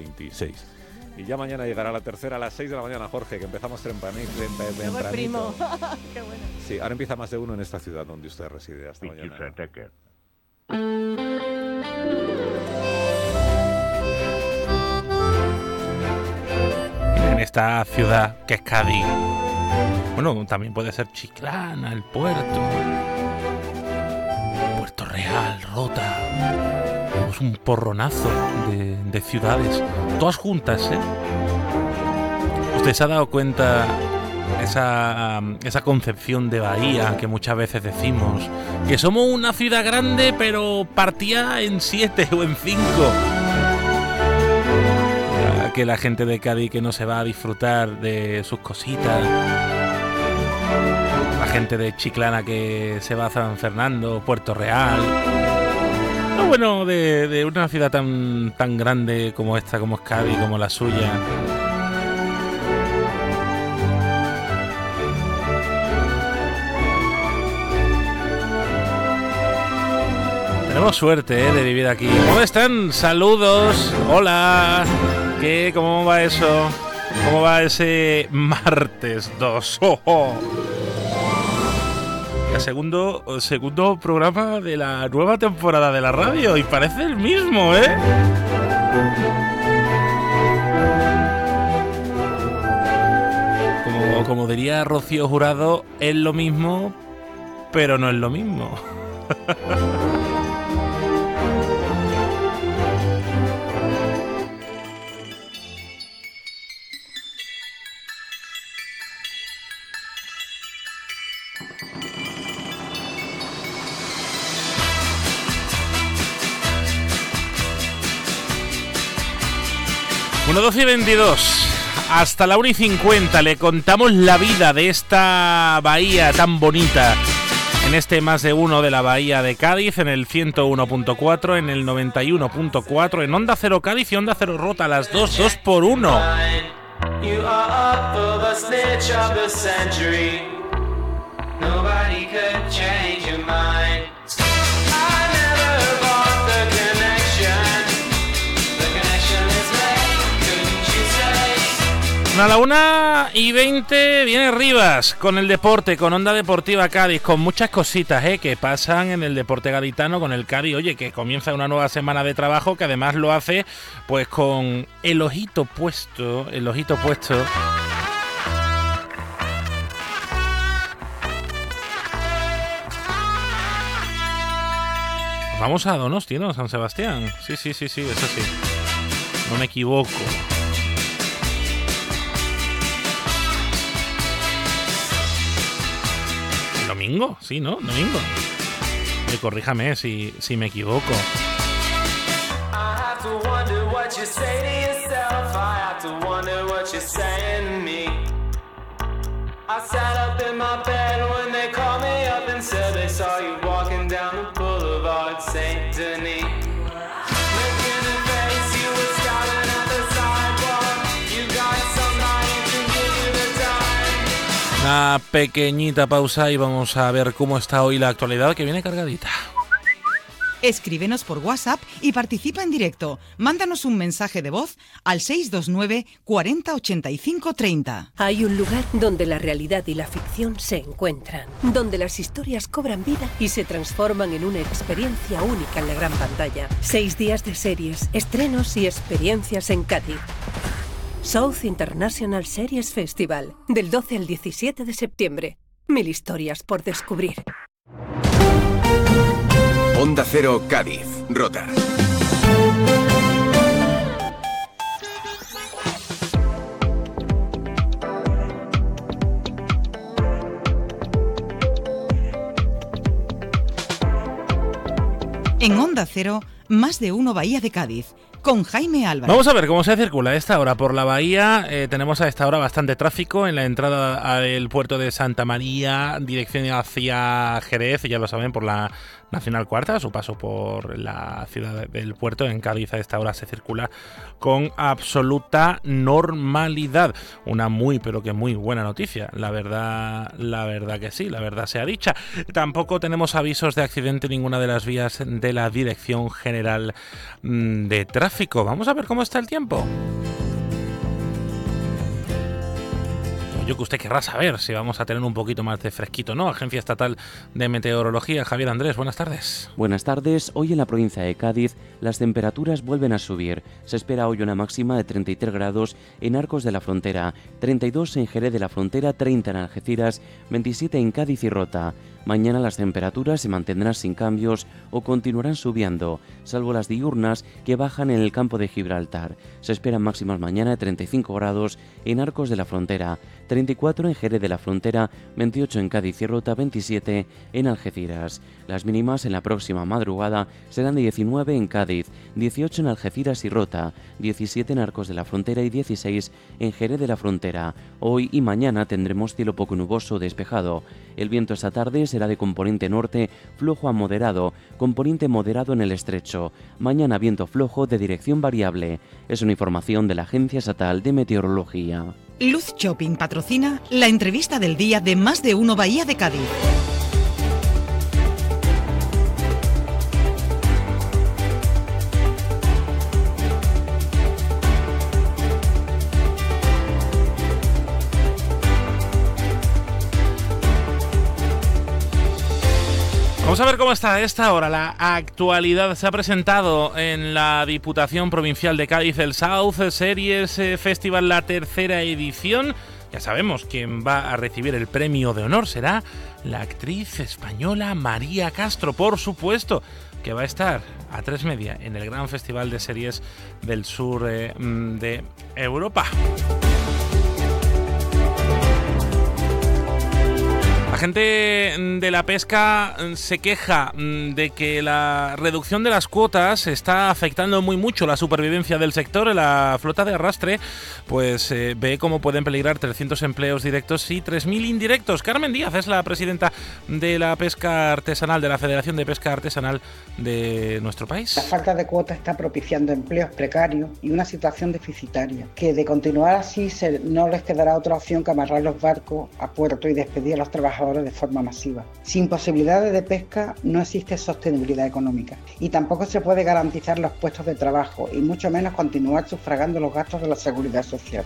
26. Y ya mañana llegará la tercera a las 6 de la mañana, Jorge, que empezamos tempranito. Primo. Qué bueno. Sí, ahora empieza más de uno en esta ciudad donde usted reside. Hasta mañana. En esta ciudad que es Cádiz, bueno, también puede ser Chiclana, el Puerto Real, Rota. Es un porronazo de ciudades, todas juntas, ¿eh? ¿Usted se ha dado cuenta esa concepción de bahía que muchas veces decimos? Que somos una ciudad grande, pero partida en 7 o en 5. Que la gente de Cádiz que no se va a disfrutar de sus cositas. La gente de Chiclana que se va a San Fernando, Puerto Real. No, bueno, de una ciudad tan grande como esta, como es Cádiz, como la suya. Tenemos suerte de vivir aquí. ¿Cómo están? Saludos. Hola. ¿Qué? ¿Cómo va eso? ¿Cómo va ese martes 2? ¡Oh! El segundo programa de la nueva temporada de la radio. Y parece el mismo, ¿eh? Como diría Rocío Jurado, es lo mismo, pero no es lo mismo. Bueno, 12 y 22, hasta la 1 y 50 le contamos la vida de esta bahía tan bonita en este más de uno de la bahía de Cádiz, en el 101.4, en el 91.4, en Onda Cero Cádiz y Onda Cero Rota, las dos por uno. A la 1 y 20 viene Rivas con el deporte, con Onda Deportiva Cádiz, con muchas cositas que pasan en el deporte gaditano con el Cádiz. Oye, que comienza una nueva semana de trabajo, que además lo hace pues con el ojito puesto. Vamos a Donosti, ¿no? San Sebastián. Sí, eso sí. No me equivoco. ¿Domingo? Sí, ¿no? Domingo. Corríjame si me equivoco. Una pequeñita pausa y vamos a ver cómo está hoy la actualidad, que viene cargadita. Escríbenos por WhatsApp y participa en directo. Mándanos un mensaje de voz al 629 40 85 30. Hay un lugar donde la realidad y la ficción se encuentran, donde las historias cobran vida y se transforman en una experiencia única en la gran pantalla. 6 días de series, estrenos y experiencias en Cádiz. South International Series Festival, del 12 al 17 de septiembre. 1000 historias por descubrir. Onda Cero Cádiz, Rota. En Onda Cero, más de uno Bahía de Cádiz, con Jaime Álvarez. Vamos a ver cómo se circula a esta hora por la bahía. Tenemos a esta hora bastante tráfico en la entrada al puerto de Santa María, dirección hacia Jerez, ya lo saben, por la Nacional Cuarta, a su paso por la ciudad del puerto. En Cádiz a esta hora se circula con absoluta normalidad. Una muy, pero que muy buena noticia. La verdad que sí, la verdad sea dicha. Tampoco tenemos avisos de accidente en ninguna de las vías de la Dirección General de Tráfico. Vamos a ver cómo está el tiempo. Yo que usted querrá saber si vamos a tener un poquito más de fresquito, ¿no? Agencia Estatal de Meteorología, Javier Andrés, buenas tardes. Buenas tardes. Hoy en la provincia de Cádiz las temperaturas vuelven a subir. Se espera hoy una máxima de 33 grados en Arcos de la Frontera, 32 en Jerez de la Frontera, 30 en Algeciras, 27 en Cádiz y Rota. Mañana las temperaturas se mantendrán sin cambios o continuarán subiendo, salvo las diurnas que bajan en el campo de Gibraltar. Se esperan máximas mañana de 35 grados en Arcos de la Frontera, 34 en Jerez de la Frontera, 28 en Cádiz y Rota, 27 en Algeciras. Las mínimas en la próxima madrugada serán de 19 en Cádiz, 18 en Algeciras y Rota, 17 en Arcos de la Frontera y 16 en Jerez de la Frontera. Hoy y mañana tendremos cielo poco nuboso despejado. El viento esta tarde será de componente norte, flojo a moderado, componente moderado en el estrecho. Mañana viento flojo de dirección variable. Es una información de la Agencia Estatal de Meteorología. Luz Shopping patrocina la entrevista del día de Más de Uno Bahía de Cádiz. Vamos a ver cómo está a esta hora la actualidad. Se ha presentado en la Diputación Provincial de Cádiz el South Series Festival, la tercera edición. Ya sabemos quién va a recibir el premio de honor. Será la actriz española María Castro, por supuesto, que va a estar a 3:30 en el Gran Festival de Series del Sur de Europa. La gente de la pesca se queja de que la reducción de las cuotas está afectando muy mucho la supervivencia del sector. La flota de arrastre pues ve cómo pueden peligrar 300 empleos directos y 3.000 indirectos. Carmen Díaz es la presidenta de la pesca artesanal, de la Federación de Pesca Artesanal de nuestro país. La falta de cuotas está propiciando empleos precarios y una situación deficitaria, que de continuar así no les quedará otra opción que amarrar los barcos a puerto y despedir a los trabajadores de forma masiva. Sin posibilidades de pesca no existe sostenibilidad económica y tampoco se puede garantizar los puestos de trabajo y mucho menos continuar sufragando los gastos de la seguridad social.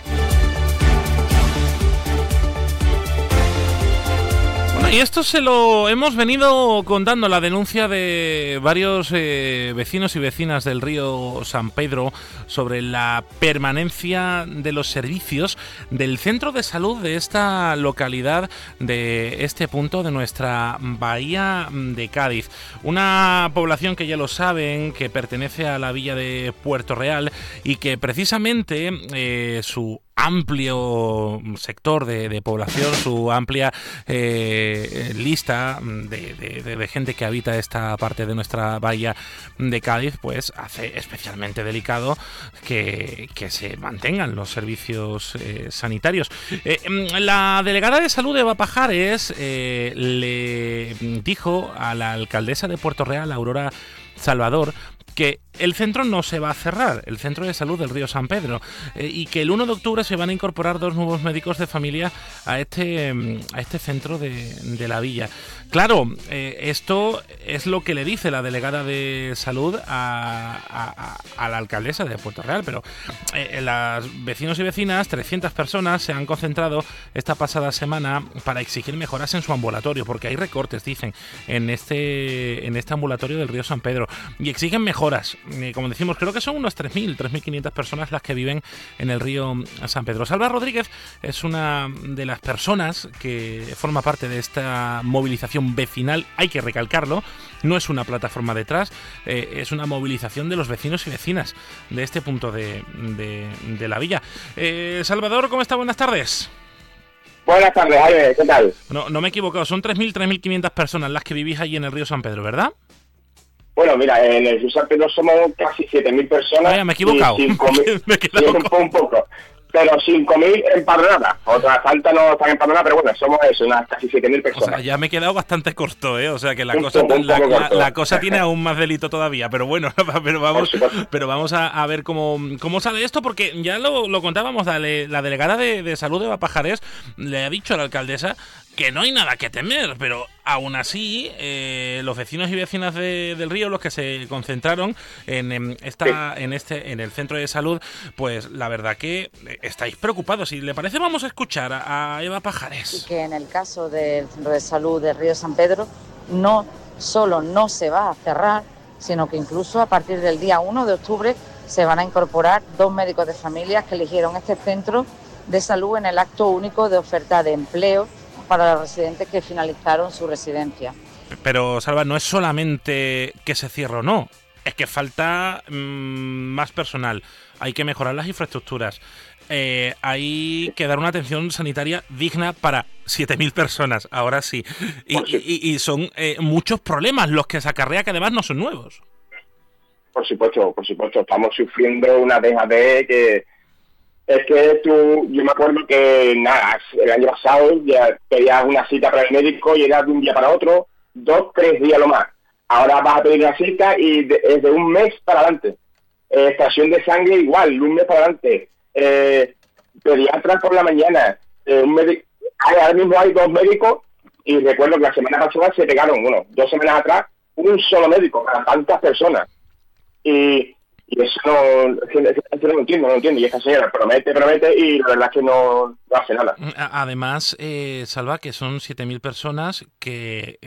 Y esto se lo hemos venido contando, la denuncia de varios vecinos y vecinas del río San Pedro sobre la permanencia de los servicios del centro de salud de esta localidad, de este punto de nuestra bahía de Cádiz. Una población que ya lo saben, que pertenece a la villa de Puerto Real y que precisamente su amplio sector de población, su amplia lista de gente que habita esta parte de nuestra bahía de Cádiz, pues hace especialmente delicado que se mantengan los servicios sanitarios. La delegada de salud de Eva Pajares le dijo a la alcaldesa de Puerto Real, Aurora Salvador, que el centro no se va a cerrar, el centro de salud del río San Pedro, y que el 1 de octubre se van a incorporar 2 nuevos médicos de familia a este centro de la villa. Claro, esto es lo que le dice la delegada de salud a la alcaldesa de Puerto Real, pero los vecinos y vecinas, 300 personas, se han concentrado esta pasada semana para exigir mejoras en su ambulatorio, porque hay recortes, dicen, en este ambulatorio del río San Pedro, y exigen mejoras. Como decimos, creo que son unas 3.500 personas las que viven en el río San Pedro. Salva Rodríguez es una de las personas que forma parte de esta movilización vecinal. Hay que recalcarlo, no es una plataforma detrás, es una movilización de los vecinos y vecinas de este punto de la villa. Salvador, ¿cómo está? Buenas tardes. Buenas tardes, Jaime, ¿qué tal? No me he equivocado, son 3.500 personas las que vivís allí en el río San Pedro, ¿verdad? Bueno, mira, en el río San Pedro somos casi 7.000 personas. Me he equivocado. Me he quedado un poco. pero 5.000 empadronadas. Otras tantas no están empadronadas, pero bueno, somos eso, unas casi 7.000 personas. O sea, ya me he quedado bastante corto, O sea, que la cosa tiene aún más delito todavía, pero bueno, pero vamos a ver cómo sale esto, porque ya lo contábamos, la delegada de salud de Pajarés le ha dicho a la alcaldesa que no hay nada que temer, pero aún así los vecinos y vecinas del Río, los que se concentraron en el centro de salud, pues la verdad que estáis preocupados. Si le parece, vamos a escuchar a Eva Pajarés. Y que en el caso del centro de salud del Río San Pedro no solo no se va a cerrar, sino que incluso a partir del día 1 de octubre se van a incorporar 2 médicos de familias que eligieron este centro de salud en el acto único de oferta de empleo para los residentes que finalizaron su residencia. Pero, Salva, no es solamente que se cierre o no, es que falta más personal, hay que mejorar las infraestructuras, hay que dar una atención sanitaria digna para 7.000 personas, ahora sí, y son muchos problemas los que se acarrea, que además no son nuevos. Por supuesto, estamos sufriendo una dejadez que... Es que yo me acuerdo que, el año pasado ya pedías una cita para el médico y era de un día para otro, 2-3 días lo más. Ahora vas a pedir una cita y es de un mes para adelante. Extracción de sangre igual, un mes para adelante. Pediatras por la mañana. Ahora mismo hay 2 médicos y recuerdo que la semana pasada se pegaron, 2 semanas atrás, un solo médico para tantas personas. Y eso no lo entiendo. Y esta señora promete y la verdad es que no hace nada. Además, Salva, que son 7.000 personas que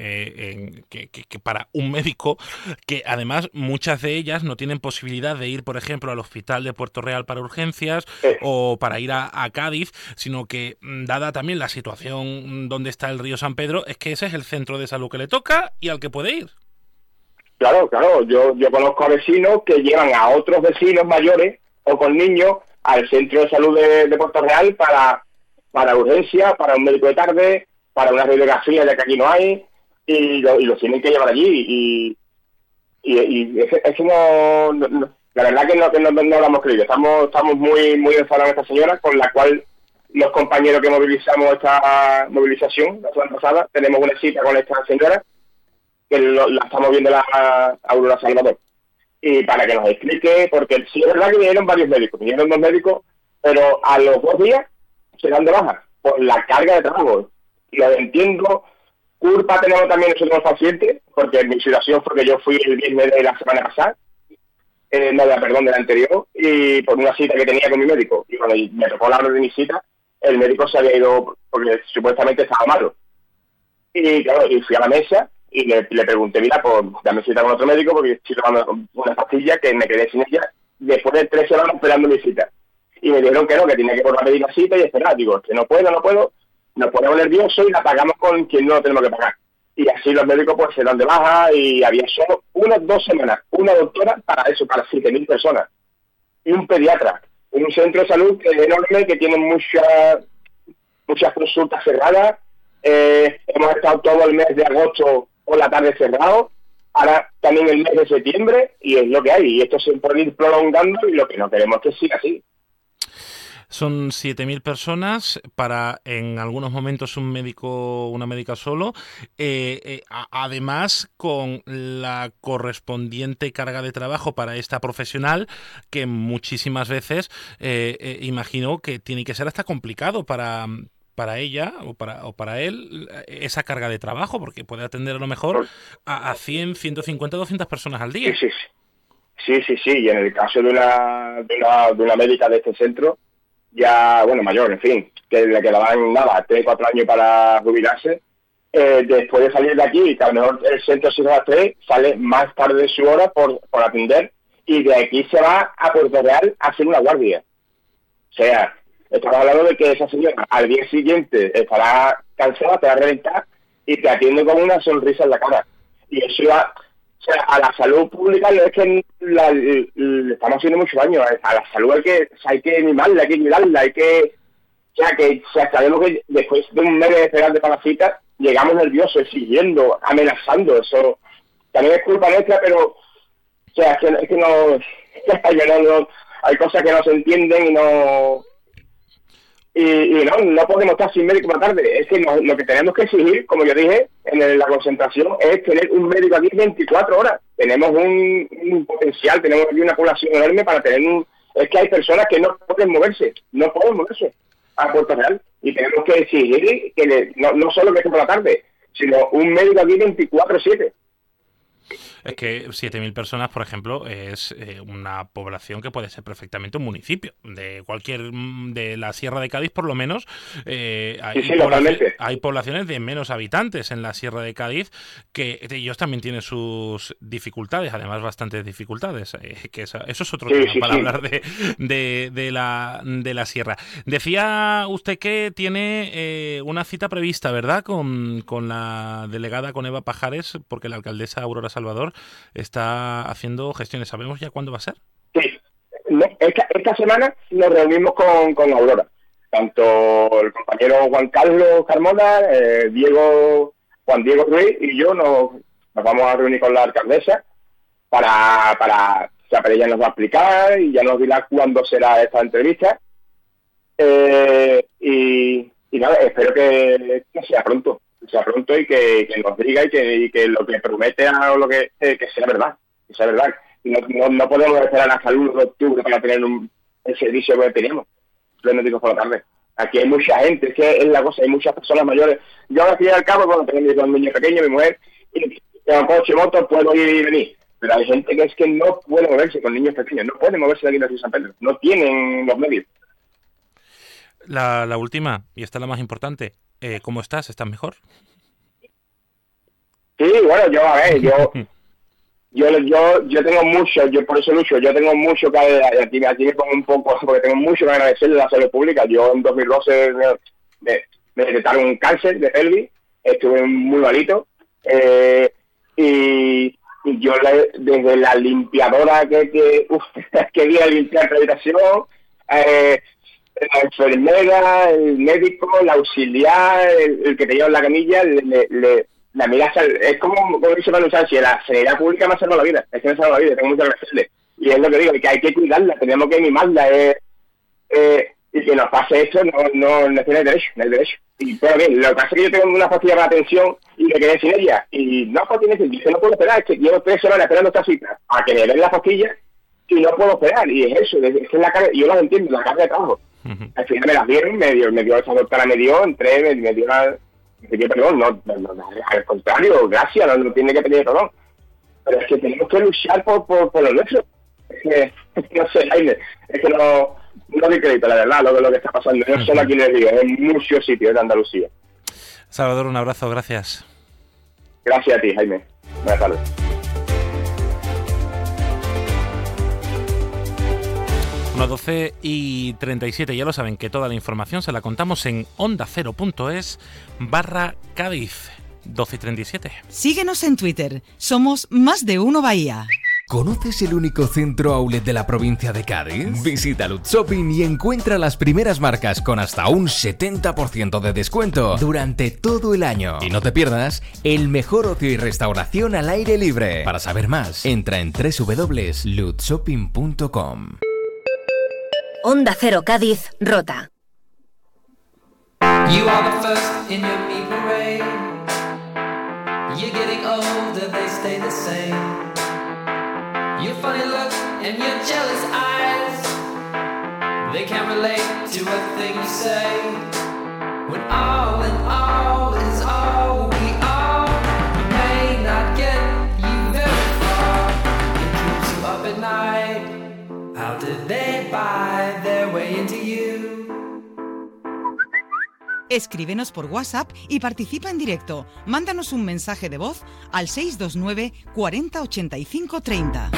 para un médico, que además muchas de ellas no tienen posibilidad de ir, por ejemplo, al hospital de Puerto Real para urgencias o para ir a Cádiz, sino que, dada también la situación donde está el Río San Pedro, es que ese es el centro de salud que le toca y al que puede ir. Claro, yo conozco a vecinos que llevan a otros vecinos mayores o con niños al centro de salud de Puerto Real para urgencia, para un médico de tarde, para una radiografía ya que aquí no hay, y los tienen que llevar allí. Y eso no, la verdad que no lo hemos creído. Estamos muy enfadados con esta señora, con la cual los compañeros que movilizamos esta movilización la semana pasada, tenemos una cita con esta señora, que la estamos viendo la Aurora Salvador, y para que nos explique, porque sí es verdad que vinieron 2 médicos, pero a los 2 días se dan de baja por la carga de trabajo. Lo entiendo, culpa tenemos también nosotros los pacientes, porque mi situación fue que yo fui el viernes de la semana pasada, de la anterior, y por una cita que tenía con mi médico, y cuando me tocó la hora de mi cita, el médico se había ido porque supuestamente estaba malo. Y claro, y fui a la mesa y le pregunté, mira, pues dame cita con otro médico porque estoy tomando una pastilla que me quedé sin ella después de 3 semanas esperando mi cita. Y me dijeron que no, que tenía que volver a pedir la cita y esperar. Digo, que no puedo, nos ponemos nerviosos y la pagamos con quien no lo tenemos que pagar. Y así los médicos pues se dan de baja y había solo 2 semanas, una doctora para eso, para 7.000 personas. Y un pediatra, un centro de salud que es enorme, que tiene muchas consultas cerradas. Hemos estado todo el mes de agosto por la tarde cerrado, ahora también el mes de septiembre, y es lo que hay, y esto se puede ir prolongando y lo que no queremos es que siga así. Son 7.000 personas para, en algunos momentos, un médico, una médica solo, además con la correspondiente carga de trabajo para esta profesional, que muchísimas veces imagino que tiene que ser hasta complicado para ella o para él esa carga de trabajo, porque puede atender a lo mejor a 100, 150, 200 personas al día. Sí, y en el caso de una médica de este centro, ya, mayor, en fin, que le quedaban 3-4 años para jubilarse, después de salir de aquí, que a lo mejor el centro se va a 3, sale más tarde de su hora por atender, y de aquí se va a Puerto Real a hacer una guardia. O sea, estamos hablando de que esa señora al día siguiente estará cansada, te va a reventar y te atiende con una sonrisa en la cara. Y eso va, o sea, a la salud pública no es que le estamos haciendo mucho daño. A la salud hay que mimarla, hay que cuidarla, sabemos que después de un mes de esperar de parasitas, llegamos nerviosos, exigiendo, amenazando. Eso también es culpa nuestra, pero o sea, es que no hay cosas que no se entienden y no Y no podemos estar sin médico por la tarde. Es que lo que tenemos que exigir, como yo dije en la concentración, es tener un médico aquí 24 horas. Tenemos un potencial, tenemos aquí una población enorme para tener Es que hay personas que no pueden moverse a Puerto Real. Y tenemos que exigir que no solo que esté por la tarde, sino un médico aquí 24/7. Es que 7.000 personas, por ejemplo, es una población que puede ser perfectamente un municipio. De la Sierra de Cádiz, por lo menos, hay poblaciones de menos habitantes en la Sierra de Cádiz, que ellos también tienen sus dificultades, además bastantes dificultades. Que eso es otro tema para hablar de la Sierra. Decía usted que tiene una cita prevista, ¿verdad?, con la delegada, con Eva Pajares, porque la alcaldesa Aurora Salvador está haciendo gestiones. ¿Sabemos ya cuándo va a ser? Sí. Esta semana nos reunimos con Aurora. Tanto el compañero Juan Carlos Carmona, Juan Diego Ruiz y yo nos vamos a reunir con la alcaldesa para ella nos va a explicar y ya nos dirá cuándo será esta entrevista. Y nada, espero que sea pronto. Y que nos diga y que lo que prometa o lo que sea verdad. No podemos esperar hasta el 1 de octubre para tener el servicio que teníamos los médicos por la tarde. Aquí hay mucha gente, es que es la cosa, hay muchas personas mayores. Yo al fin y al cabo, cuando tengo un niño pequeño, mi mujer, y tengo coche, moto, puedo ir y venir. Pero hay gente que es que no puede moverse con niños pequeños, no puede moverse de aquí de San Pedro, no tienen los medios. La última, y esta es la más importante. ¿Cómo estás? ¿Estás mejor? Sí, bueno, yo tengo mucho, yo por eso lucho, yo tengo mucho que aquí me pongo un poco, porque tengo mucho que agradecerle a la salud pública. Yo en 2012 me detectaron un cáncer de pelvis, estuve muy malito, y yo desde la limpiadora que iba a limpiar la habitación, la enfermera, el médico, el auxiliar, el que te lleva en la camilla, la mirada es como dice Manu Sánchez, la sanidad pública me ha salvado la vida, es que me ha salvado la vida, tengo mucho que agradecerle. Y es lo que digo, que hay que cuidarla, tenemos que mimarla, y que nos pase esto no tiene derecho. Y pero bien, lo que pasa es que yo tengo una pastilla para la tensión y me quedé sin ella, y no tiene sentido, dice, no puedo esperar, es que llevo 3 semanas esperando esta cita, a que me den la pastilla, y no puedo esperar, y es eso, es que la carga, yo lo entiendo, la carga de trabajo. Al final me las dieron, me dio esa doctora, entré, me dio perdón, no, al contrario, gracias, no tiene que pedir perdón. Pero es que tenemos que luchar por lo nuestro. Es que, no sé, Jaime, es que no doy crédito, la verdad, lo que está pasando. No solo aquí en el Río, en muchos sitios de Andalucía. Salvador, un abrazo, gracias. Gracias a ti, Jaime. Buenas tardes. Las 12:37, ya lo saben que toda la información se la contamos en ondacero.es/Cádiz. 12:37. Síguenos en Twitter, somos Más de Uno Bahía. ¿Conoces el único centro outlet de la provincia de Cádiz? Visita Lutz Shopping y encuentra las primeras marcas con hasta un 70% de descuento durante todo el año. Y no te pierdas el mejor ocio y restauración al aire libre. Para saber más, entra en www.lutzshopping.com. Onda Cero Cádiz, Rota. You are the first in your meat parade. You're getting older, they stay the same. Your funny look and your jealous eyes, they can't relate to a thing you say. When all in all is all we are, we may not get you very far. It keeps you up at night. How did they buy their way into you? Escríbenos por WhatsApp y participa en directo. Mándanos un mensaje de voz al 629 40 85 30.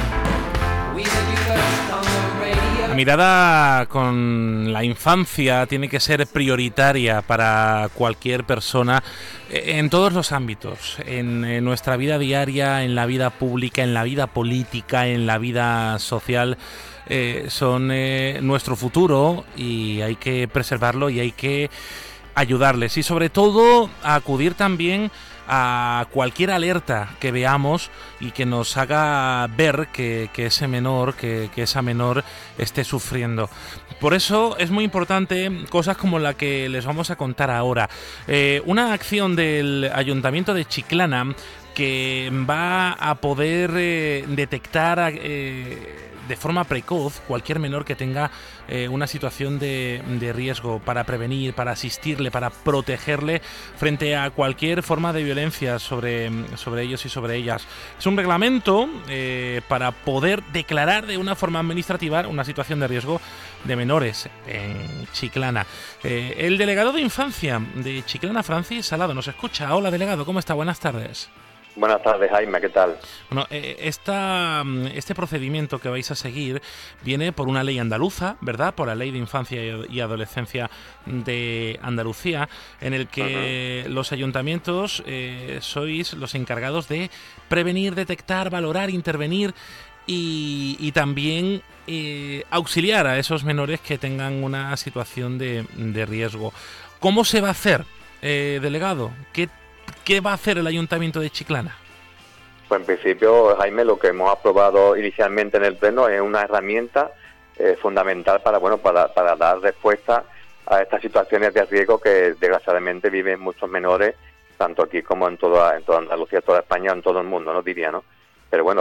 La mirada con la infancia tiene que ser prioritaria para cualquier persona en todos los ámbitos, en nuestra vida diaria, en la vida pública, en la vida política, en la vida social. Son nuestro futuro y hay que preservarlo y hay que ayudarles y sobre todo a acudir también a cualquier alerta que veamos y que nos haga ver que ese menor, que esa menor esté sufriendo. Por eso es muy importante cosas como la que les vamos a contar ahora. Una acción del Ayuntamiento de Chiclana que va a poder detectar de forma precoz cualquier menor que tenga una situación de riesgo, para prevenir, para asistirle, para protegerle frente a cualquier forma de violencia sobre ellos y sobre ellas. Es un reglamento para poder declarar de una forma administrativa una situación de riesgo de menores en Chiclana. El delegado de Infancia de Chiclana, Francis Salado, nos escucha. Hola, delegado, ¿cómo está? Buenas tardes. Buenas tardes, Jaime, ¿qué tal? Bueno, este procedimiento que vais a seguir viene por una ley andaluza, ¿verdad? Por la Ley de Infancia y Adolescencia de Andalucía, en el que los ayuntamientos sois los encargados de prevenir, detectar, valorar, intervenir y también auxiliar a esos menores que tengan una situación de riesgo. ¿Cómo se va a hacer, delegado? ¿Qué va a hacer el Ayuntamiento de Chiclana? Pues en principio, Jaime, lo que hemos aprobado inicialmente en el Pleno es una herramienta fundamental para dar respuesta a estas situaciones de riesgo que desgraciadamente viven muchos menores, tanto aquí como en toda Andalucía, toda España, en todo el mundo, ¿no? Diría, ¿no? Pero bueno,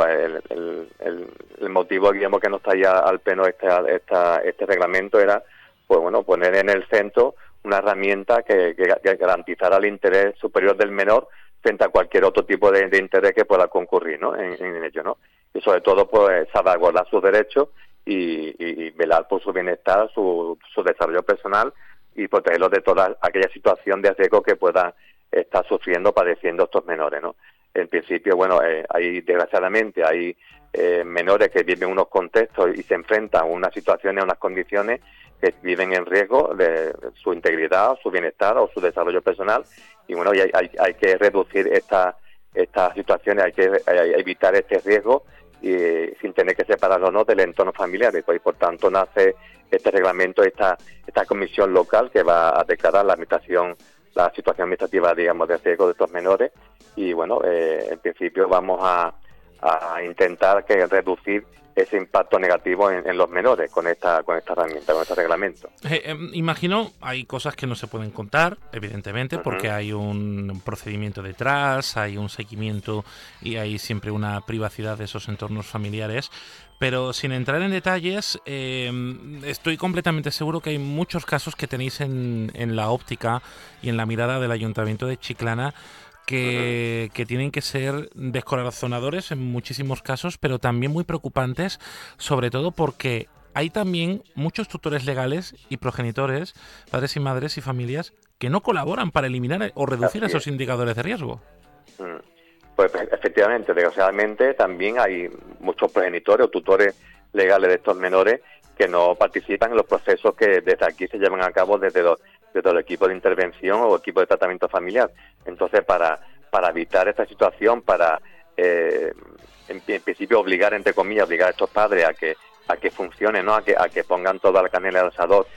el motivo, digamos, que nos traía al Pleno este reglamento era, pues bueno, poner en el centro una herramienta que garantizara el interés superior del menor frente a cualquier otro tipo de interés que pueda concurrir, ¿no? en ello, ¿no? Y sobre todo, pues, salvaguardar sus derechos y velar por su bienestar, su desarrollo personal y protegerlos de toda aquella situación de riesgo que puedan estar sufriendo, padeciendo estos menores, ¿no? En principio, bueno, desgraciadamente hay menores que viven unos contextos y se enfrentan a unas situaciones, a unas condiciones que viven en riesgo de su integridad, su bienestar o su desarrollo personal, y bueno, hay que reducir estas situaciones, hay que evitar este riesgo y sin tener que separarlo, ¿no?, del entorno familiar, y pues, por tanto nace este reglamento, esta comisión local que va a declarar la situación administrativa, digamos, de riesgo de estos menores, y bueno, en principio vamos a intentar reducir ese impacto negativo en los menores con esta herramienta, con este reglamento. Imagino, hay cosas que no se pueden contar, evidentemente, porque hay un procedimiento detrás, hay un seguimiento y hay siempre una privacidad de esos entornos familiares, pero sin entrar en detalles, estoy completamente seguro que hay muchos casos que tenéis en la óptica y en la mirada del Ayuntamiento de Chiclana que tienen que ser descorazonadores en muchísimos casos, pero también muy preocupantes, sobre todo porque hay también muchos tutores legales y progenitores, padres y madres y familias, que no colaboran para eliminar o reducir esos indicadores de riesgo. Pues efectivamente, desgraciadamente también hay muchos progenitores o tutores legales de estos menores que no participan en los procesos que desde aquí se llevan a cabo desde el equipo de intervención o equipo de tratamiento familiar. Entonces, para evitar esta situación, para en principio obligar a estos padres a que funcionen, ¿no?, a que pongan toda la carne en el asador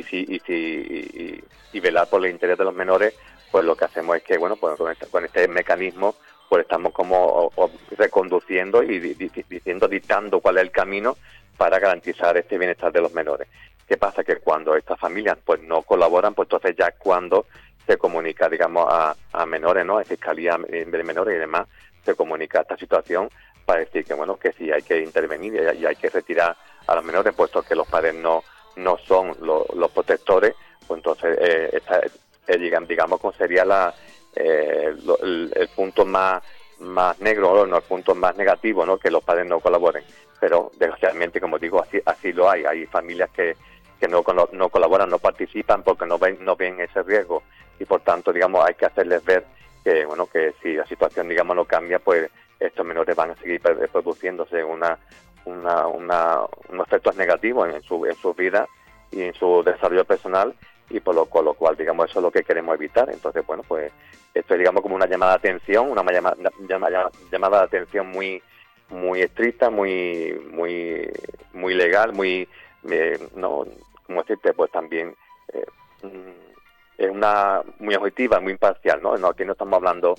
y velar por el interés de los menores, pues lo que hacemos es que, bueno, pues con este mecanismo, pues estamos como reconduciendo y dictando cuál es el camino para garantizar este bienestar de los menores. ¿Qué pasa? Que cuando estas familias pues no colaboran, pues entonces ya es cuando se comunica, digamos, a menores, ¿no?, a Fiscalía de Menores y demás, se comunica esta situación para decir que, bueno, que sí hay que intervenir y hay que retirar a los menores, puesto que los padres no son los protectores, pues entonces digamos, como sería el punto más negro, ¿no?, el punto más negativo, ¿no?, que los padres no colaboren. Pero desgraciadamente, como digo, así lo hay. Hay familias que no colaboran, no participan porque no ven ese riesgo, y por tanto, digamos, hay que hacerles ver que, bueno, que si la situación, digamos, no cambia, pues estos menores van a seguir produciéndose unos efectos negativos en su vida y en su desarrollo personal, y por lo cual, digamos, eso es lo que queremos evitar. Entonces, bueno, pues esto es, digamos, como una llamada de atención, llamada de atención muy estricta, muy legal, no, como decirte, pues también es una muy objetiva, muy imparcial, ¿no? Aquí no estamos hablando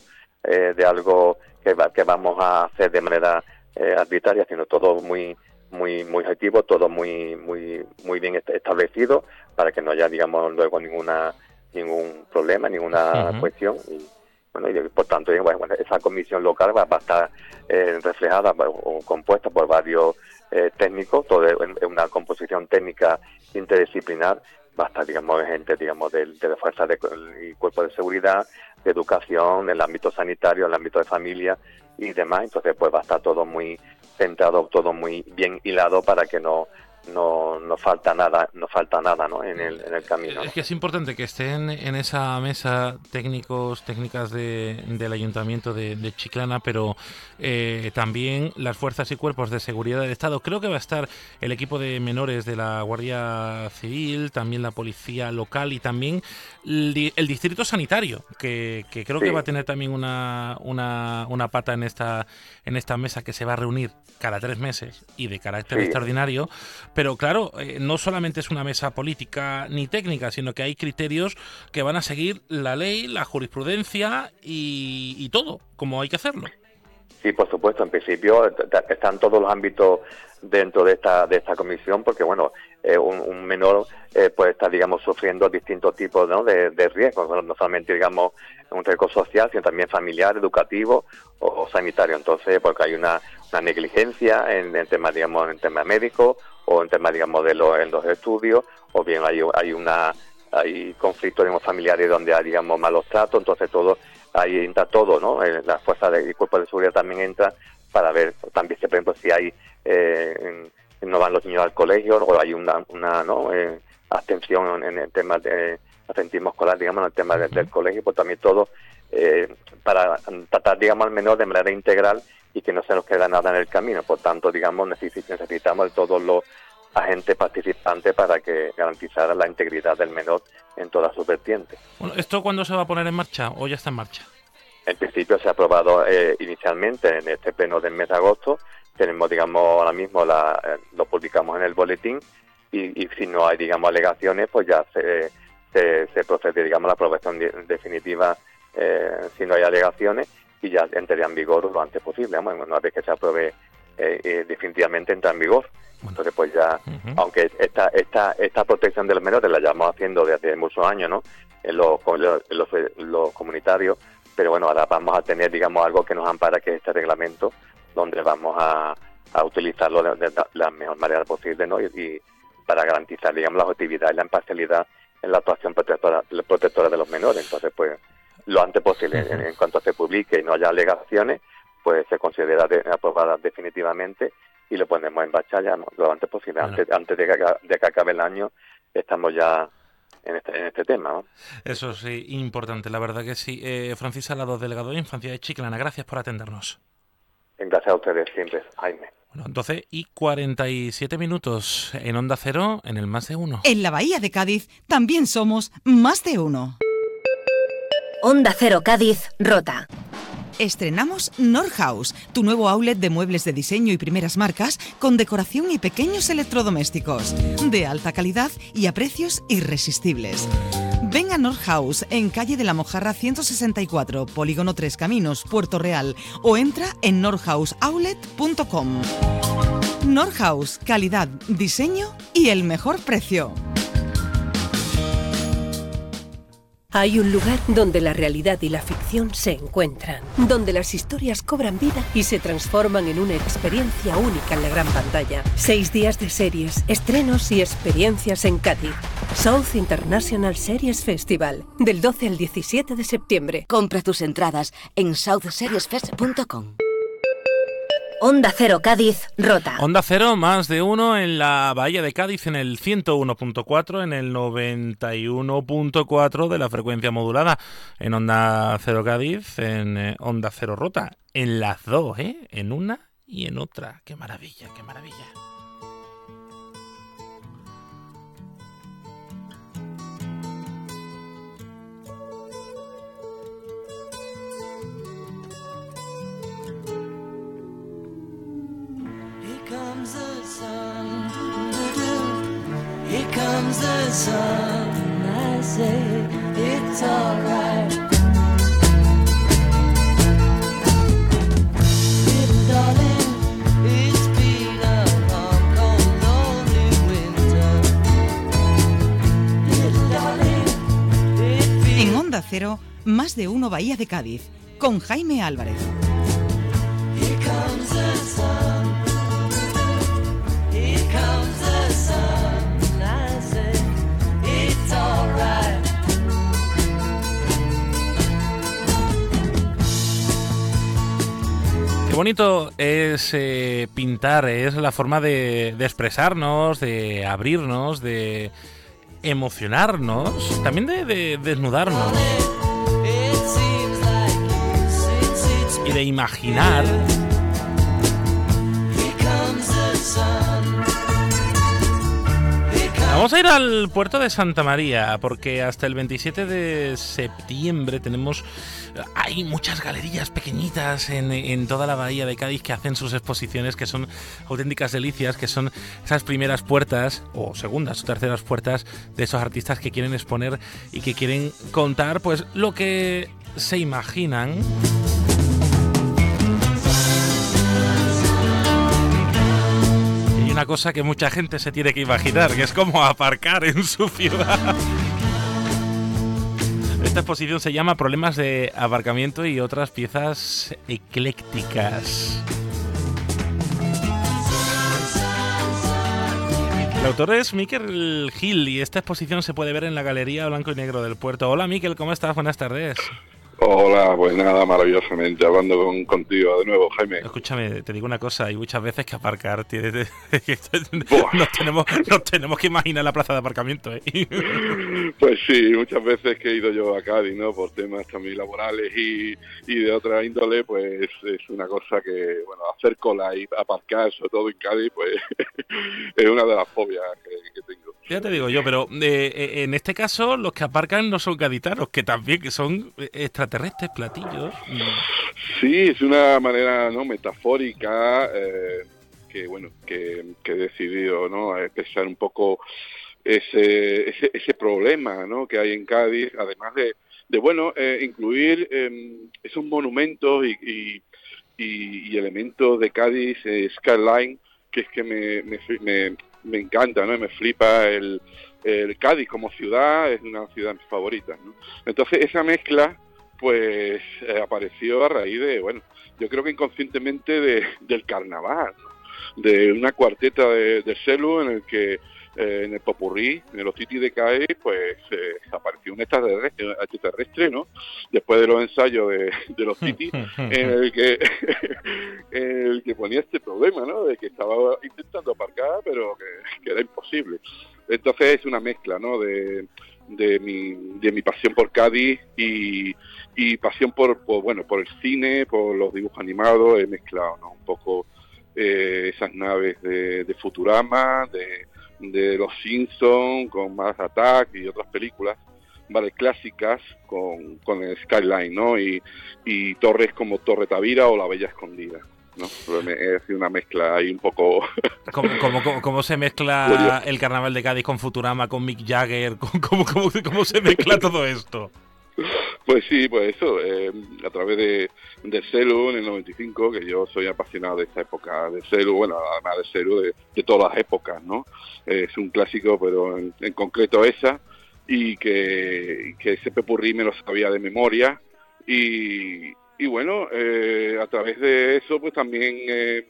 de algo que vamos a hacer de manera arbitraria, sino todo muy objetivo, todo muy bien establecido, para que no haya, digamos, luego ningún problema, ninguna cuestión. Y bueno, y por tanto, bueno, esa comisión local va a estar reflejada o compuesta por varios técnicos, todo en una composición técnica interdisciplinar. Va a estar, digamos, gente, digamos, de las fuerzas y cuerpos de seguridad, de educación, en el ámbito sanitario, en el ámbito de familia y demás. Entonces, pues va a estar todo muy centrado, todo muy bien hilado, para que no falta nada, ¿no? en el camino, ¿no? Es que es importante que estén en esa mesa técnicas del Ayuntamiento de Chiclana, pero también las fuerzas y cuerpos de seguridad del Estado. Creo que va a estar el equipo de menores de la Guardia Civil, también la policía local y también el distrito sanitario, que creo que va a tener también una pata en esta mesa, que se va a reunir cada 3 meses y de carácter extraordinario. Pero claro, no solamente es una mesa política ni técnica, sino que hay criterios que van a seguir la ley, la jurisprudencia y todo, como hay que hacerlo. Sí, por supuesto. En principio están todos los ámbitos dentro de esta comisión, porque bueno, un menor puede estar, digamos, sufriendo distintos tipos, ¿no?, de riesgos, no solamente, digamos, un riesgo social, sino también familiar, educativo o sanitario. Entonces, porque hay una negligencia en temas, digamos, en temas médicos, o en temas, digamos, en los estudios, o bien hay conflictos, digamos, familiares donde hay, digamos, malos tratos. Entonces ahí entra todo, ¿no? Las fuerzas y cuerpos de seguridad también entran para ver también, por ejemplo, si hay no van los niños al colegio, o hay una abstención en el tema de absentismo escolar, digamos, en el tema del colegio. Pues también todo para tratar, digamos, al menor de manera integral y que no se nos quede nada en el camino. Por tanto, digamos, necesitamos de todos los agentes participantes para que garantizara la integridad del menor en todas sus vertientes. Bueno, ¿esto cuándo se va a poner en marcha o ya está en marcha? En principio se ha aprobado inicialmente en este pleno del mes de agosto. Tenemos, digamos, ahora mismo lo publicamos en el boletín, y si no hay, digamos, alegaciones, pues ya se procede, digamos, a la aprobación definitiva si no hay alegaciones, y ya entraría en vigor lo antes posible. Bueno, una vez que se apruebe definitivamente entra en vigor. Entonces, pues ya, aunque esta protección de los menores la llevamos haciendo desde muchos años, ¿no?, en los comunitarios, pero bueno, ahora vamos a tener, digamos, algo que nos ampara, que es este reglamento, donde vamos a utilizarlo de la mejor manera posible, ¿no?, y para garantizar, digamos, la objetividad y la imparcialidad en la actuación protectora de los menores. Entonces, pues, lo antes posible, en cuanto se publique y no haya alegaciones, pues se considera aprobada definitivamente y lo ponemos en marcha ya, ¿no?, lo antes posible. Bueno. Antes de que acabe el año estamos ya en este tema, ¿no? Eso sí, importante, la verdad que sí. Francis Salado, delegado de Infancia de Chiclana, gracias por atendernos. Gracias a ustedes siempre, Jaime. Bueno, 12:47 en Onda Cero, en el Más de Uno. En la Bahía de Cádiz también somos Más de Uno. Onda Cero Cádiz, Rota. Estrenamos Norhaus, tu nuevo outlet de muebles de diseño y primeras marcas con decoración y pequeños electrodomésticos de alta calidad y a precios irresistibles. Ven a Norhaus en calle de la Mojarra 164, Polígono 3 Caminos, Puerto Real, o entra en norhausoutlet.com. Norhaus, calidad, diseño y el mejor precio. Hay un lugar donde la realidad y la ficción se encuentran, donde las historias cobran vida y se transforman en una experiencia única en la gran pantalla. 6 días de series, estrenos y experiencias en Cádiz. South International Series Festival, del 12 al 17 de septiembre. Compra tus entradas en southseriesfest.com. Onda Cero Cádiz, Rota. Onda Cero, Más de Uno en la Bahía de Cádiz, en el 101.4, en el 91.4 de la frecuencia modulada, en Onda Cero Cádiz, en Onda Cero Rota, en las dos, en una y en otra. ¡Qué maravilla, qué maravilla! Here comes the sun, I say it's alright. Onda Cero, Más de Uno Bahía de Cádiz, con Jaime Álvarez. Qué bonito es pintar, es la forma de expresarnos, de abrirnos, de emocionarnos, también de desnudarnos y de imaginar. Vamos a ir al puerto de Santa María porque hasta el 27 de septiembre hay muchas galerías pequeñitas en toda la bahía de Cádiz que hacen sus exposiciones, que son auténticas delicias, que son esas primeras puertas o segundas o terceras puertas de esos artistas que quieren exponer y que quieren contar pues lo que se imaginan. Una cosa que mucha gente se tiene que imaginar, que es como aparcar en su ciudad. Esta exposición se llama Problemas de aparcamiento y otras piezas eclécticas. El autor es Miquel Gil y esta exposición se puede ver en la Galería Blanco y Negro del Puerto. Hola Miquel, ¿cómo estás? Buenas tardes. Hola, pues nada, maravillosamente, hablando contigo de nuevo, Jaime. Escúchame, te digo una cosa, hay muchas veces que aparcar, nos tenemos que imaginar la plaza de aparcamiento, ¿eh? Pues sí, muchas veces que he ido yo a Cádiz, ¿no? Por temas también laborales y de otra índole, pues es una cosa que, bueno, hacer cola y aparcar, sobre todo en Cádiz, pues es una de las fobias que tengo. Ya te digo yo, pero en este caso los que aparcan no son gaditanos, que también que son extraterrestres, platillos. Sí, es una manera no metafórica que bueno que he decidido no expresar un poco ese problema no que hay en Cádiz, además de bueno incluir esos monumentos y elementos de Cádiz, skyline, que es que me encanta, ¿no? Me flipa el Cádiz como ciudad, es una ciudad de mis favoritas, ¿no? Entonces esa mezcla pues apareció a raíz de, bueno, yo creo que inconscientemente del carnaval, ¿no? De una cuarteta de celu en el que en el popurrí, en los titis de Cádiz, pues apareció un extraterrestre, ¿no? Después de los ensayos de los titis, en el que ponía este problema, ¿no? De que estaba intentando aparcar, pero que era imposible. Entonces es una mezcla, ¿no? De mi pasión por Cádiz y pasión por el cine, por los dibujos animados. He mezclado, ¿no? Un poco esas naves de Futurama, de Los Simpsons, con Mars Attack y otras películas, vale, clásicas, con el skyline, ¿no? Y torres como Torre Tavira o La Bella Escondida, ¿no? Es una mezcla ahí un poco... ¿Cómo se mezcla el carnaval de Cádiz con Futurama, con Mick Jagger? ¿Cómo se mezcla todo esto? Pues sí, pues eso, a través de Celu en el 95, que yo soy apasionado de esa época de Celu, bueno, además de Celu, de todas las épocas, ¿no? Es un clásico, pero en concreto esa, y que ese pepurrí me lo sabía de memoria, y bueno, a través de eso, pues también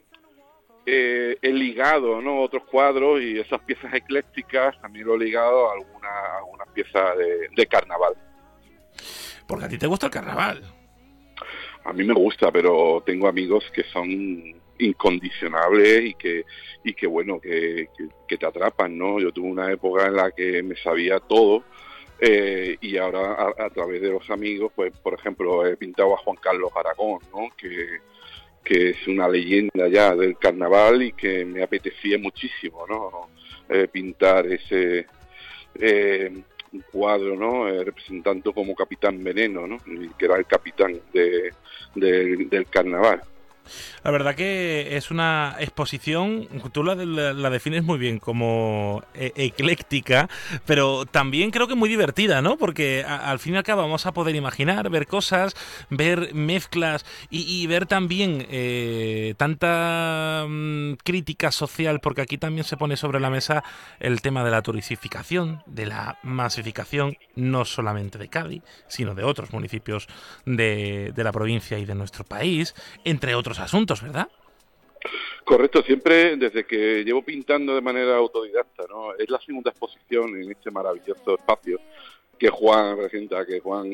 he ligado, ¿no? Otros cuadros y esas piezas eclécticas, también lo he ligado a algunas piezas de carnaval. Porque a ti te gusta el carnaval. A mí me gusta, pero tengo amigos que son incondicionables y que bueno, que te atrapan, ¿no? Yo tuve una época en la que me sabía todo y ahora a través de los amigos, pues por ejemplo, he pintado a Juan Carlos Aragón, ¿no? Que es una leyenda ya del carnaval y que me apetecía muchísimo, ¿no? Pintar ese... un cuadro, ¿no? Representando como Capitán Veneno, ¿no? Que era el capitán del carnaval. La verdad que es una exposición, tú la defines muy bien como ecléctica, pero también creo que muy divertida, ¿no? Porque al fin y al cabo vamos a poder imaginar, ver cosas, ver mezclas y ver también tanta crítica social, porque aquí también se pone sobre la mesa el tema de la turistificación, de la masificación, no solamente de Cádiz, sino de otros municipios de la provincia y de nuestro país, entre otros asuntos, ¿verdad? Correcto, siempre desde que llevo pintando de manera autodidacta, ¿no? Es la segunda exposición en este maravilloso espacio que Juan presenta, que Juan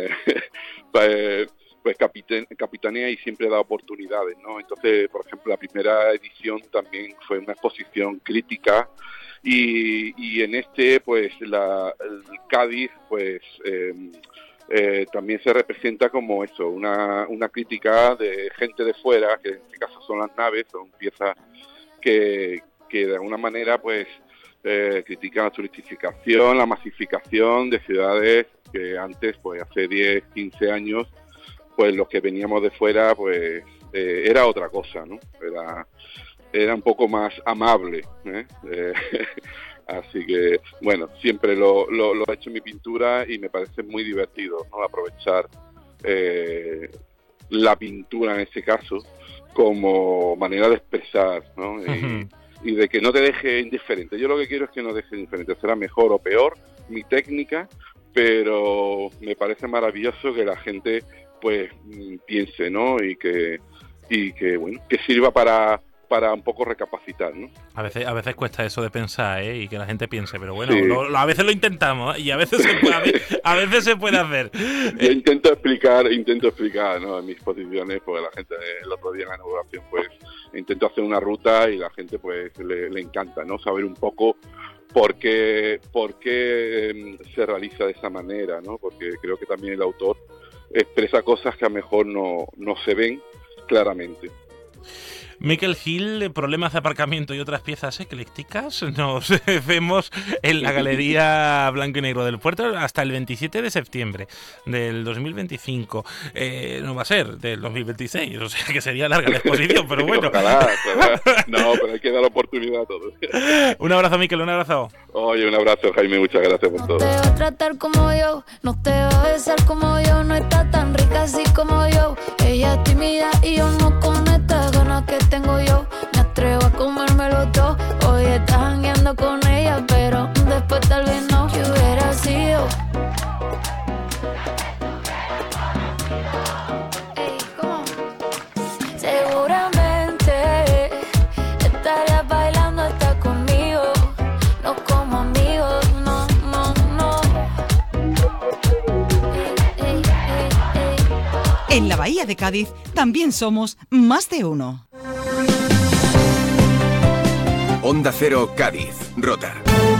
pues capitanea y siempre da oportunidades, ¿no? Entonces, por ejemplo, la primera edición también fue una exposición crítica y en pues el Cádiz, pues también se representa como eso, una crítica de gente de fuera, que en este caso son las naves, son piezas que de alguna manera pues critican la turistificación, la masificación de ciudades que antes, pues hace 10, 15 años, pues los que veníamos de fuera, pues era otra cosa, ¿no? Era un poco más amable, así que, bueno, siempre lo he hecho en mi pintura y me parece muy divertido, ¿no? Aprovechar la pintura en este caso como manera de expresar, ¿no? Y de que no te deje indiferente. Yo lo que quiero es que no deje indiferente. Será mejor o peor mi técnica, pero me parece maravilloso que la gente pues piense, ¿no? Y que bueno, que sirva para un poco recapacitar, ¿no? A veces cuesta eso de pensar, y que la gente piense, pero bueno, sí. A veces lo intentamos y a veces se puede hacer. Yo intento explicar, ¿no? En mis exposiciones, porque la gente el otro día en la inauguración, pues intento hacer una ruta y la gente pues le encanta, ¿no? Saber un poco por qué se realiza de esa manera, ¿no? Porque creo que también el autor expresa cosas que a lo mejor no se ven claramente. Miquel Gil, problemas de aparcamiento y otras piezas eclécticas, nos vemos en la Galería Blanco y Negro del Puerto hasta el 27 de septiembre del 2025. No va a ser del 2026, o sea que sería larga la exposición, pero bueno. Ojalá. No, pero hay que dar oportunidad a todos. Un abrazo, Miquel, un abrazo. Oye, un abrazo, Jaime, muchas gracias por todo. No te va a tratar como yo, no te va a besar como yo, no está tan rica así como yo. Ella es tímida y yo no con estas ganas que tengo yo. Me atrevo a comérmelo todo. Hoy estás jangueando con ella, pero después tal vez no. ¿Qué hubiera sido? Ey, ¿cómo? Seguramente estarías bailando hasta conmigo. No como amigos, no. Ey. En la Bahía de Cádiz también somos más de uno. Onda Cero Cádiz, Rota.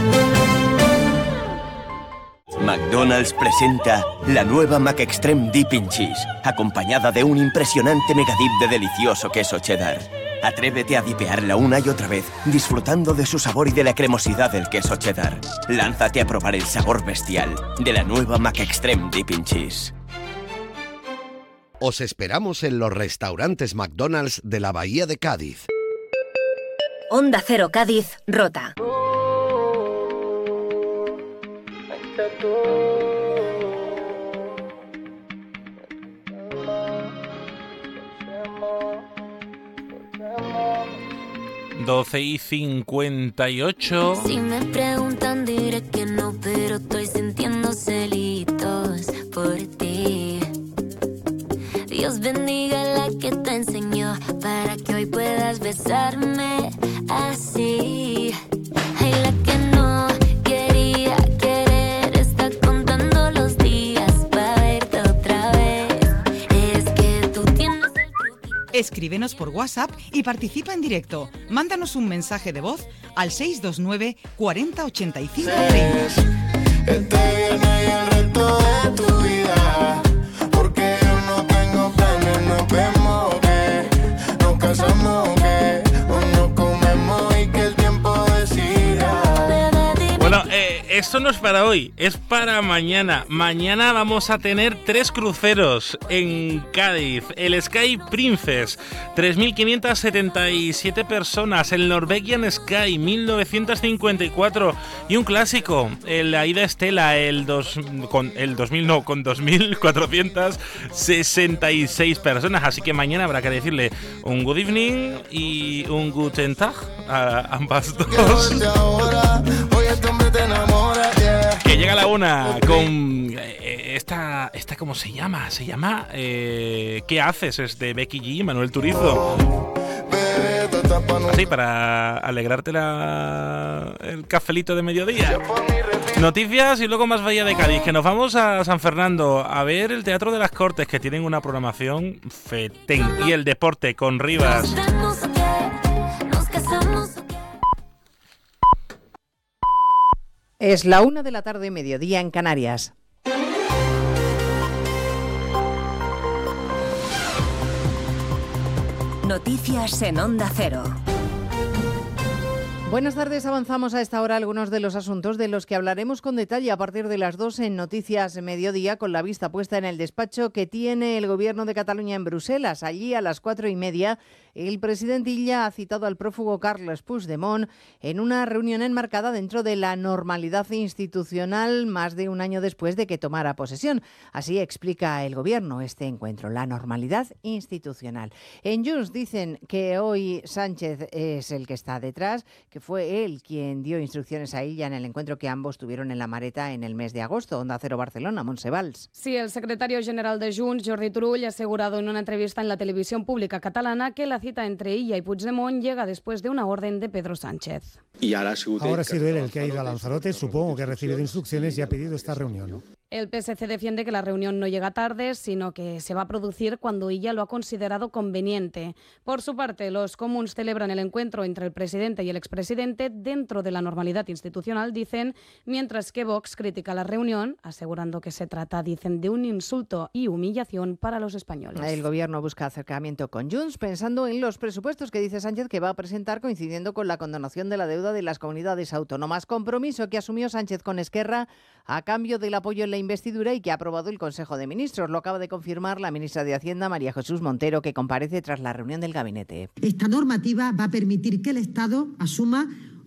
McDonald's presenta la nueva McExtreme Dipping Cheese, acompañada de un impresionante megadip de delicioso queso cheddar. Atrévete a dipearla una y otra vez, disfrutando de su sabor y de la cremosidad del queso cheddar. Lánzate a probar el sabor bestial de la nueva McExtreme Dipping Cheese. Os esperamos en los restaurantes McDonald's de la Bahía de Cádiz. Onda Cero Cádiz, Rota. Doce y 58. Si me preguntan diré que no, pero estoy sintiendo celitos por ti. Dios bendiga la que te enseñó para que hoy puedas besarme así. Ay, la que no quería querer está contando los días para verte otra vez. Es que tú tienes el truquito. Escríbenos por WhatsApp y participa en directo. Mándanos un mensaje de voz al 629 40 85 30. Este viernes y el resto de tu vida. Vemos que nos casamos, que o nos comemos y que el tiempo decida. Bueno, esto no es para hoy, es para mañana. Mañana vamos a tener 3 cruceros en Cádiz. El Sky Princess, 3.577 personas. El Norwegian Sky, 1954. Y un clásico, el Aida Estela, con 2.466 personas. Así que mañana habrá que decirle un good evening y un guten Tag a ambas dos. Que llega la una con esta ¿cómo se llama? Se llama ¿Qué haces? Es de Becky G y Manuel Turizo. Así para alegrarte el cafelito de mediodía. Noticias y luego más Bahía de Cádiz, que nos vamos a San Fernando a ver el Teatro de las Cortes, que tienen una programación fetén, y el deporte con Rivas. Es la 1 de la tarde, mediodía en Canarias. Noticias en Onda Cero. Buenas tardes, avanzamos a esta hora algunos de los asuntos de los que hablaremos con detalle a partir de las 2 en Noticias Mediodía, con la vista puesta en el despacho que tiene el Gobierno de Cataluña en Bruselas. Allí a las 4:30 el presidente Illa ha citado al prófugo Carles Puigdemont en una reunión enmarcada dentro de la normalidad institucional más de un año después de que tomara posesión. Así explica el Gobierno este encuentro, la normalidad institucional. En Junts dicen que hoy Sánchez es el que está detrás, que fue él quien dio instrucciones a Illa en el encuentro que ambos tuvieron en La Mareta en el mes de agosto. Onda Cero Barcelona, Montse Valls. Sí, el secretario general de Junts, Jordi Turull, ha asegurado en una entrevista en la televisión pública catalana que la cita entre Illa y Puigdemont llega después de una orden de Pedro Sánchez. Ahora ha sido él el que ha ido a Lanzarote, supongo que ha recibido instrucciones y ha pedido esta reunión. El PSC defiende que la reunión no llega tarde, sino que se va a producir cuando Illa lo ha considerado conveniente. Por su parte, los comuns celebran el encuentro entre el presidente y el expresidente dentro de la normalidad institucional, dicen, mientras que Vox critica la reunión, asegurando que se trata, dicen, de un insulto y humillación para los españoles. El Gobierno busca acercamiento con Junts, pensando en los presupuestos que dice Sánchez que va a presentar, coincidiendo con la condonación de la deuda de las comunidades autónomas. Compromiso que asumió Sánchez con Esquerra a cambio del apoyo en la investidura y que ha aprobado el Consejo de Ministros. Lo acaba de confirmar la ministra de Hacienda, María Jesús Montero, que comparece tras la reunión del gabinete. Esta normativa va a permitir que el Estado asuma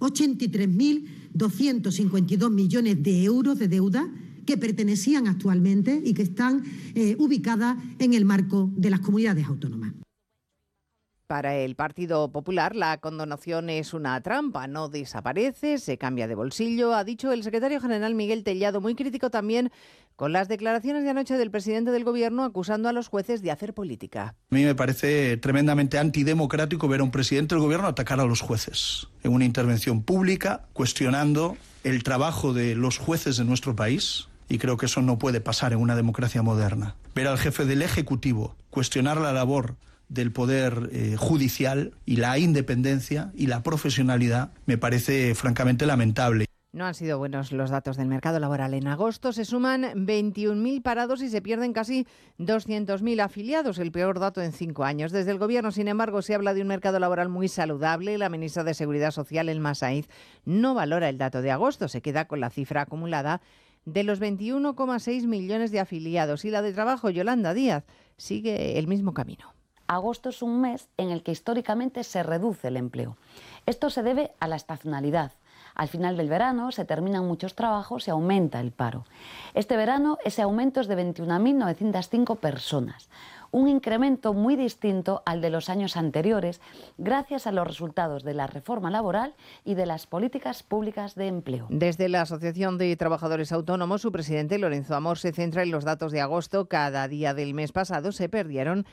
83.252 millones de euros de deuda que pertenecían actualmente y que están ubicadas en el marco de las comunidades autónomas. Para el Partido Popular, la condonación es una trampa, no desaparece, se cambia de bolsillo, ha dicho el secretario general Miguel Tellado, muy crítico también con las declaraciones de anoche del presidente del Gobierno acusando a los jueces de hacer política. A mí me parece tremendamente antidemocrático ver a un presidente del Gobierno atacar a los jueces en una intervención pública, cuestionando el trabajo de los jueces de nuestro país. Y creo que eso no puede pasar en una democracia moderna. Ver al jefe del Ejecutivo cuestionar la labor del Poder Judicial y la independencia y la profesionalidad me parece francamente lamentable. No han sido buenos los datos del mercado laboral. En agosto se suman 21.000 parados y se pierden casi 200.000 afiliados, el peor dato en 5 años. Desde el Gobierno, sin embargo, se habla de un mercado laboral muy saludable. La ministra de Seguridad Social, Elma Sainz, no valora el dato de agosto. Se queda con la cifra acumulada de los 21,6 millones de afiliados. Y la de trabajo, Yolanda Díaz, sigue el mismo camino. Agosto es un mes en el que históricamente se reduce el empleo. Esto se debe a la estacionalidad. Al final del verano se terminan muchos trabajos y aumenta el paro. Este verano ese aumento es de 21.905 personas, un incremento muy distinto al de los años anteriores gracias a los resultados de la reforma laboral y de las políticas públicas de empleo. Desde la Asociación de Trabajadores Autónomos, su presidente Lorenzo Amor se centra en los datos de agosto. Cada día del mes pasado se perdieron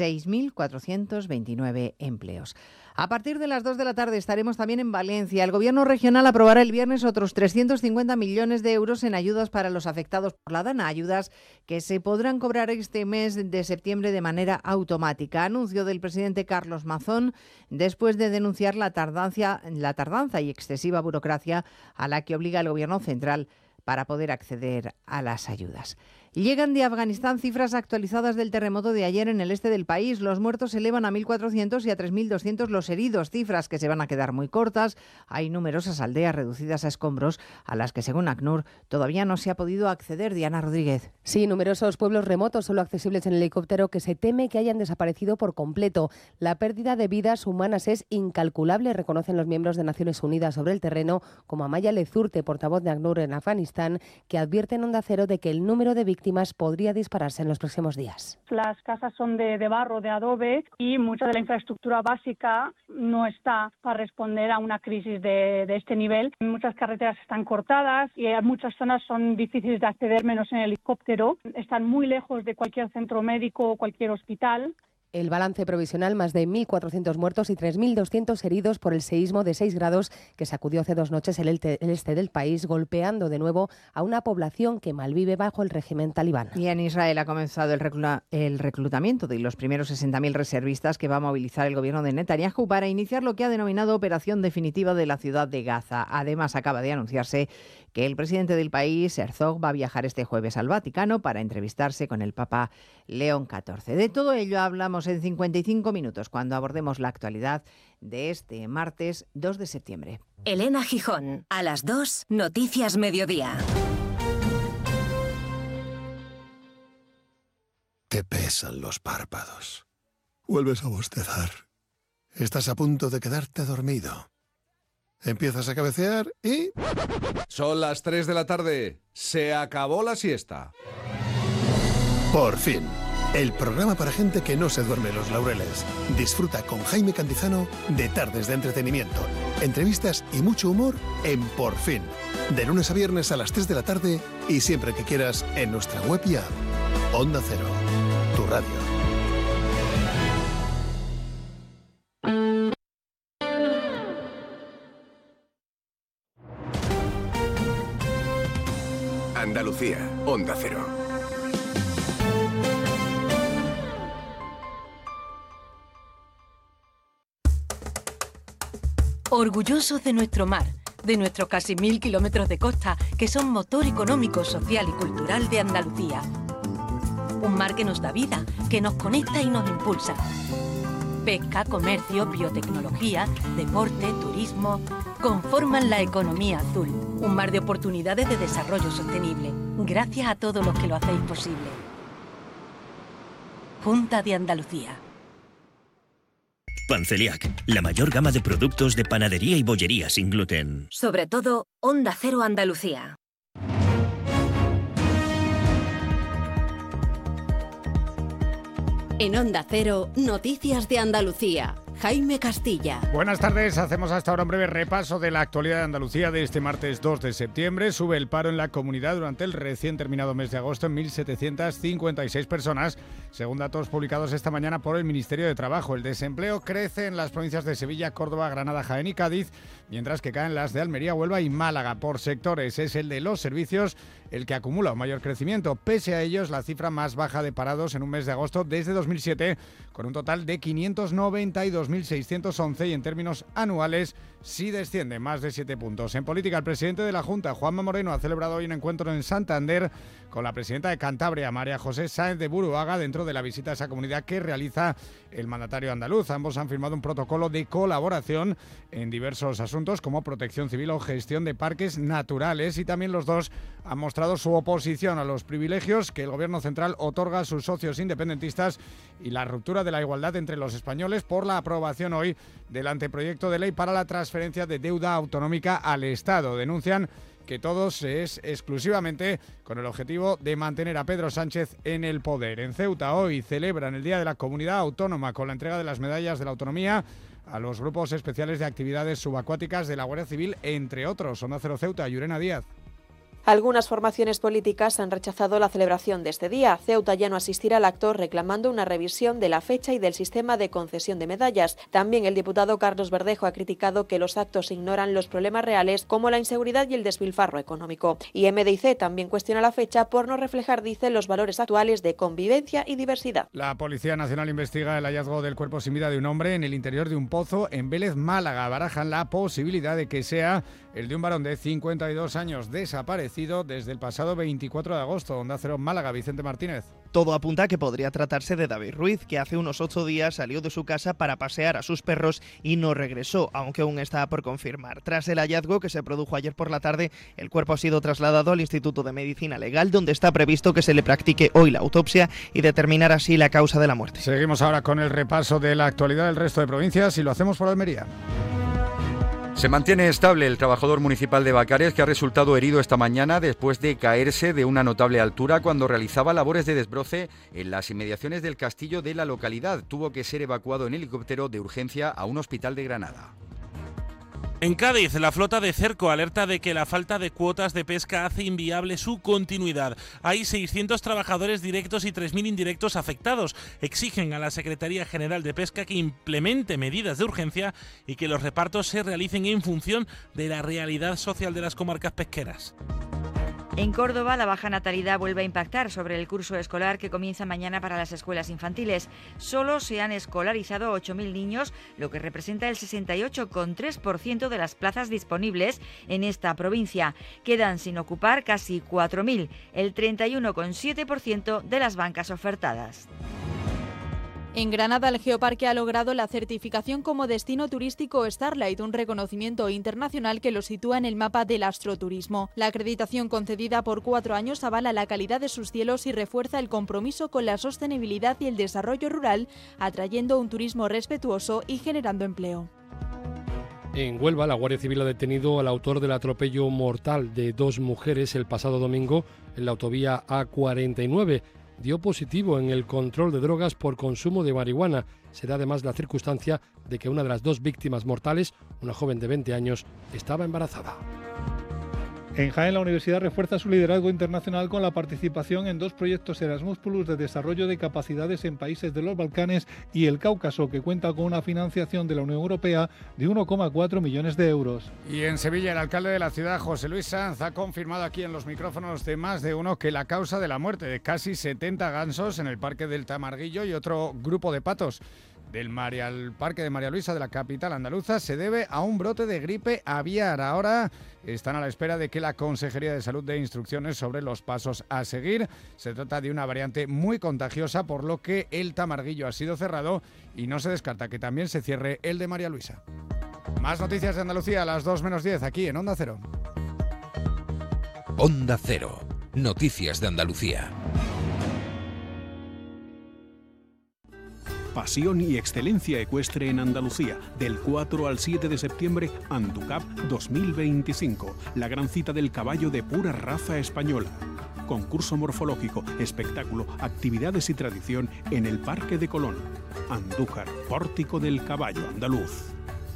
6.429 empleos. A partir de las 2 de la tarde estaremos también en Valencia. El Gobierno regional aprobará el viernes otros 350 millones de euros en ayudas para los afectados por la Dana, ayudas que se podrán cobrar este mes de septiembre de manera automática. Anuncio del presidente Carlos Mazón después de denunciar la tardanza y excesiva burocracia a la que obliga el Gobierno central para poder acceder a las ayudas. Llegan de Afganistán cifras actualizadas del terremoto de ayer en el este del país. Los muertos se elevan a 1.400 y a 3.200 los heridos, cifras que se van a quedar muy cortas. Hay numerosas aldeas reducidas a escombros a las que, según ACNUR, todavía no se ha podido acceder. Diana Rodríguez. Sí, numerosos pueblos remotos solo accesibles en helicóptero que se teme que hayan desaparecido por completo. La pérdida de vidas humanas es incalculable, reconocen los miembros de Naciones Unidas sobre el terreno, como Amaya Lezurte, portavoz de ACNUR en Afganistán, que advierte en Onda Cero de que el número de víctimas podría dispararse en los próximos días. Las casas son de barro, de adobe, y mucha de la infraestructura básica no está para responder a una crisis de este nivel. Muchas carreteras están cortadas y muchas zonas son difíciles de acceder, menos en helicóptero. Están muy lejos de cualquier centro médico o cualquier hospital. El balance provisional, más de 1.400 muertos y 3.200 heridos por el seísmo de 6 grados que sacudió hace 2 noches el este del país, golpeando de nuevo a una población que malvive bajo el régimen talibán. Y en Israel ha comenzado el reclutamiento de los primeros 60.000 reservistas que va a movilizar el gobierno de Netanyahu para iniciar lo que ha denominado Operación Definitiva de la ciudad de Gaza. Además, acaba de anunciarse que el presidente del país, Herzog, va a viajar este jueves al Vaticano para entrevistarse con el Papa León XIV. De todo ello hablamos en 55 minutos cuando abordemos la actualidad de este martes 2 de septiembre. Elena Gijón, a las 2, Noticias Mediodía. Te pesan los párpados. Vuelves a bostezar. Estás a punto de quedarte dormido. Empiezas a cabecear y... Son las 3 de la tarde. Se acabó la siesta. Por fin. El programa para gente que no se duerme los laureles. Disfruta con Jaime Cantizano de tardes de entretenimiento, entrevistas y mucho humor en Por Fin. De lunes a viernes a las 3 de la tarde y siempre que quieras en nuestra web y app. Onda Cero, tu radio. Andalucía, Onda Cero. Orgullosos de nuestro mar, de nuestros casi 1.000 kilómetros de costa, que son motor económico, social y cultural de Andalucía. Un mar que nos da vida, que nos conecta y nos impulsa. Pesca, comercio, biotecnología, deporte, turismo, conforman la economía azul. Un mar de oportunidades de desarrollo sostenible. Gracias a todos los que lo hacéis posible. Junta de Andalucía. Panceliac, la mayor gama de productos de panadería y bollería sin gluten. Sobre todo, Onda Cero Andalucía. En Onda Cero, Noticias de Andalucía. Jaime Castilla. Buenas tardes, hacemos hasta ahora un breve repaso de la actualidad de Andalucía de este martes 2 de septiembre. Sube el paro en la comunidad durante el recién terminado mes de agosto en 1.756 personas, según datos publicados esta mañana por el Ministerio de Trabajo. El desempleo crece en las provincias de Sevilla, Córdoba, Granada, Jaén y Cádiz, mientras que caen las de Almería, Huelva y Málaga. Por sectores es el de los servicios el que acumula un mayor crecimiento. Pese a ellos, la cifra más baja de parados en un mes de agosto desde 2007, con un total de 592.611 y en términos anuales sí desciende más de 7 puntos. En política, el presidente de la Junta, Juanma Moreno, ha celebrado hoy un encuentro en Santander con la presidenta de Cantabria, María José Sáenz de Buruaga, dentro de la visita a esa comunidad que realiza el mandatario andaluz. Ambos han firmado un protocolo de colaboración en diversos asuntos como protección civil o gestión de parques naturales, y también los dos han mostrado su oposición a los privilegios que el gobierno central otorga a sus socios independentistas y la ruptura de la igualdad entre los españoles por la aprobación hoy del anteproyecto de ley para la transferencia de deuda autonómica al Estado. Denuncian que todo es exclusivamente con el objetivo de mantener a Pedro Sánchez en el poder. En Ceuta hoy celebran el Día de la Comunidad Autónoma con la entrega de las medallas de la autonomía a los grupos especiales de actividades subacuáticas de la Guardia Civil, entre otros. Onda Cero Ceuta, Yurena Díaz. Algunas formaciones políticas han rechazado la celebración de este día. Ceuta ya no asistirá al acto, reclamando una revisión de la fecha y del sistema de concesión de medallas. También el diputado Carlos Verdejo ha criticado que los actos ignoran los problemas reales como la inseguridad y el despilfarro económico. Y MDIC también cuestiona la fecha por no reflejar, dice, los valores actuales de convivencia y diversidad. La Policía Nacional investiga el hallazgo del cuerpo sin vida de un hombre en el interior de un pozo en Vélez, Málaga. Barajan la posibilidad de que sea el de un varón de 52 años desaparecido desde el pasado 24 de agosto. Onda Cero Málaga, Vicente Martínez. Todo apunta a que podría tratarse de David Ruiz, que hace unos 8 días salió de su casa para pasear a sus perros y no regresó, aunque aún está por confirmar. Tras el hallazgo que se produjo ayer por la tarde, el cuerpo ha sido trasladado al Instituto de Medicina Legal, donde está previsto que se le practique hoy la autopsia y determinar así la causa de la muerte. Seguimos ahora con el repaso de la actualidad del resto de provincias y lo hacemos por Almería. Se mantiene estable el trabajador municipal de Bacares, que ha resultado herido esta mañana después de caerse de una notable altura cuando realizaba labores de desbroce en las inmediaciones del castillo de la localidad. Tuvo que ser evacuado en helicóptero de urgencia a un hospital de Granada. En Cádiz, la flota de Cerco alerta de que la falta de cuotas de pesca hace inviable su continuidad. Hay 600 trabajadores directos y 3.000 indirectos afectados. Exigen a la Secretaría General de Pesca que implemente medidas de urgencia y que los repartos se realicen en función de la realidad social de las comarcas pesqueras. En Córdoba, la baja natalidad vuelve a impactar sobre el curso escolar que comienza mañana para las escuelas infantiles. Solo se han escolarizado 8.000 niños, lo que representa el 68,3% de las plazas disponibles en esta provincia. Quedan sin ocupar casi 4.000, el 31,7% de las bancas ofertadas. En Granada, el Geoparque ha logrado la certificación como destino turístico Starlight, un reconocimiento internacional que lo sitúa en el mapa del astroturismo. La acreditación concedida por 4 años avala la calidad de sus cielos y refuerza el compromiso con la sostenibilidad y el desarrollo rural, atrayendo un turismo respetuoso y generando empleo. En Huelva, la Guardia Civil ha detenido al autor del atropello mortal de 2 mujeres el pasado domingo en la autovía A49. Dio positivo en el control de drogas por consumo de marihuana. Se da además la circunstancia de que una de las 2 víctimas mortales, una joven de 20 años, estaba embarazada. En Jaén, la universidad refuerza su liderazgo internacional con la participación en 2 proyectos Erasmus Plus de desarrollo de capacidades en países de los Balcanes y el Cáucaso, que cuenta con una financiación de la Unión Europea de 1,4 millones de euros. Y en Sevilla, el alcalde de la ciudad, José Luis Sanz, ha confirmado aquí en los micrófonos de Más de Uno que la causa de la muerte de casi 70 gansos en el Parque del Tamarguillo y otro grupo de patos del Parque de María Luisa de la capital andaluza se debe a un brote de gripe aviar. Ahora están a la espera de que la Consejería de Salud dé instrucciones sobre los pasos a seguir. Se trata de una variante muy contagiosa, por lo que el Tamarguillo ha sido cerrado y no se descarta que también se cierre el de María Luisa. Más noticias de Andalucía a las 2:10 aquí en Onda Cero. Onda Cero. Noticias de Andalucía. Pasión y excelencia ecuestre en Andalucía. Del 4 al 7 de septiembre, Anducap 2025. La gran cita del caballo de pura raza española. Concurso morfológico, espectáculo, actividades y tradición en el Parque de Colón. Andújar, pórtico del caballo andaluz.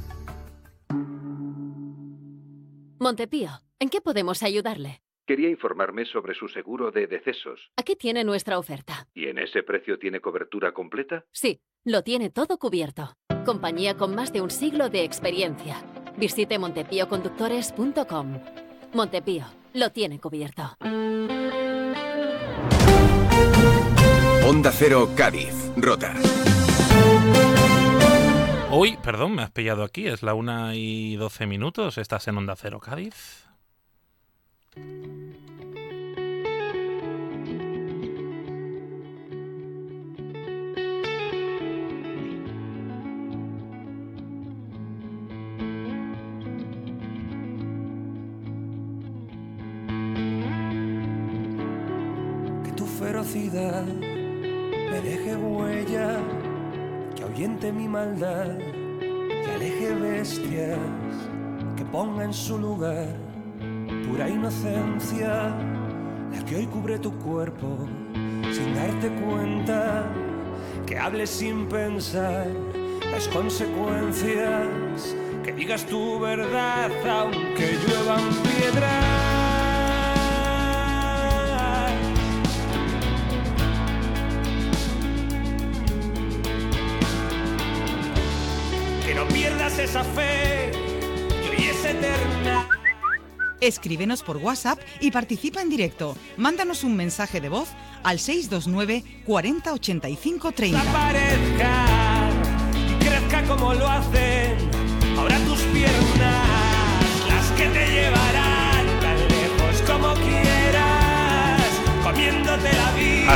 Montepío, ¿en qué podemos ayudarle? Quería informarme sobre su seguro de decesos. Aquí tiene nuestra oferta. ¿Y en ese precio tiene cobertura completa? Sí, lo tiene todo cubierto. Compañía con más de un siglo de experiencia. Visite montepíoconductores.com. Montepío, lo tiene cubierto. Onda Cero Cádiz, Rota. Hoy, perdón, me has pillado aquí, es la 1:12. Estás en Onda Cero Cádiz. Que tu ferocidad me deje huella, que ahuyente mi maldad, que aleje bestias, que ponga en su lugar pura inocencia, la que hoy cubre tu cuerpo sin darte cuenta, que hables sin pensar las consecuencias, que digas tu verdad aunque lluevan piedras, que no pierdas esa fe que hoy es eterna. Escríbenos por WhatsApp y participa en directo. Mándanos un mensaje de voz al 629 40 85 30. Desaparezca y crezca como lo hacen ahora tus piernas, las que te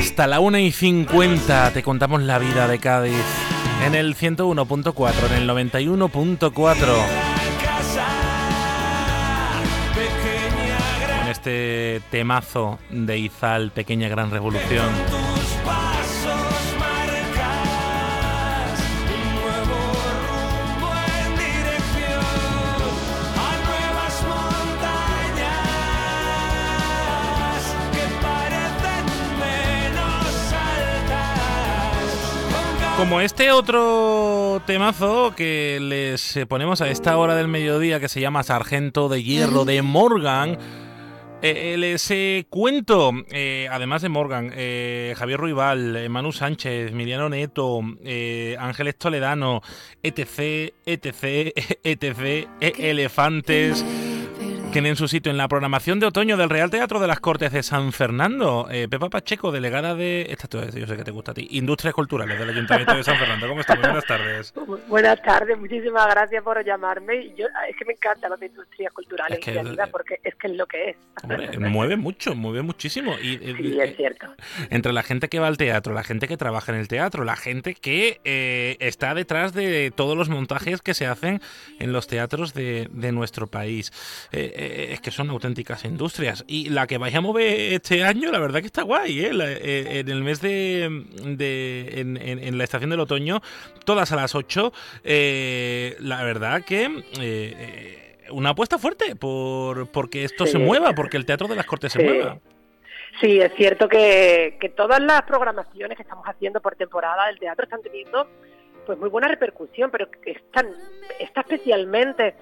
Hasta la 1:50 te contamos la vida de Cádiz. En el 101.4, en el 91.4. En este temazo de Izal, Pequeña Gran Revolución. Como este otro temazo que les ponemos a esta hora del mediodía, que se llama Sargento de Hierro, de Morgan. Les cuento, además de Morgan, Javier Ruibal, Manu Sánchez, Miriano Neto, Ángeles Toledano, etc, Elefantes, tienen su sitio en la programación de otoño del Real Teatro de las Cortes de San Fernando. Pepa Pacheco, delegada de... yo sé que te gusta a ti. Industrias Culturales del Ayuntamiento de San Fernando. ¿Cómo estamos? Buenas tardes. Buenas tardes, muchísimas gracias por llamarme. Es que me encanta lo de Industrias Culturales y Creativas, porque es que es lo que es. Hombre, mueve muchísimo. Sí, es cierto. Entre la gente que va al teatro, la gente que trabaja en el teatro, la gente que está detrás de todos los montajes que se hacen en los teatros de nuestro país. Es que son auténticas industrias. Y la que vais a mover este año, la verdad que está guay, ¿eh? En el mes en la estación del otoño, todas a las 8, la verdad que una apuesta fuerte porque esto se mueva, porque el Teatro de las Cortes se mueva. Sí, es cierto que todas las programaciones que estamos haciendo por temporada del teatro están teniendo pues muy buena repercusión, pero está especialmente...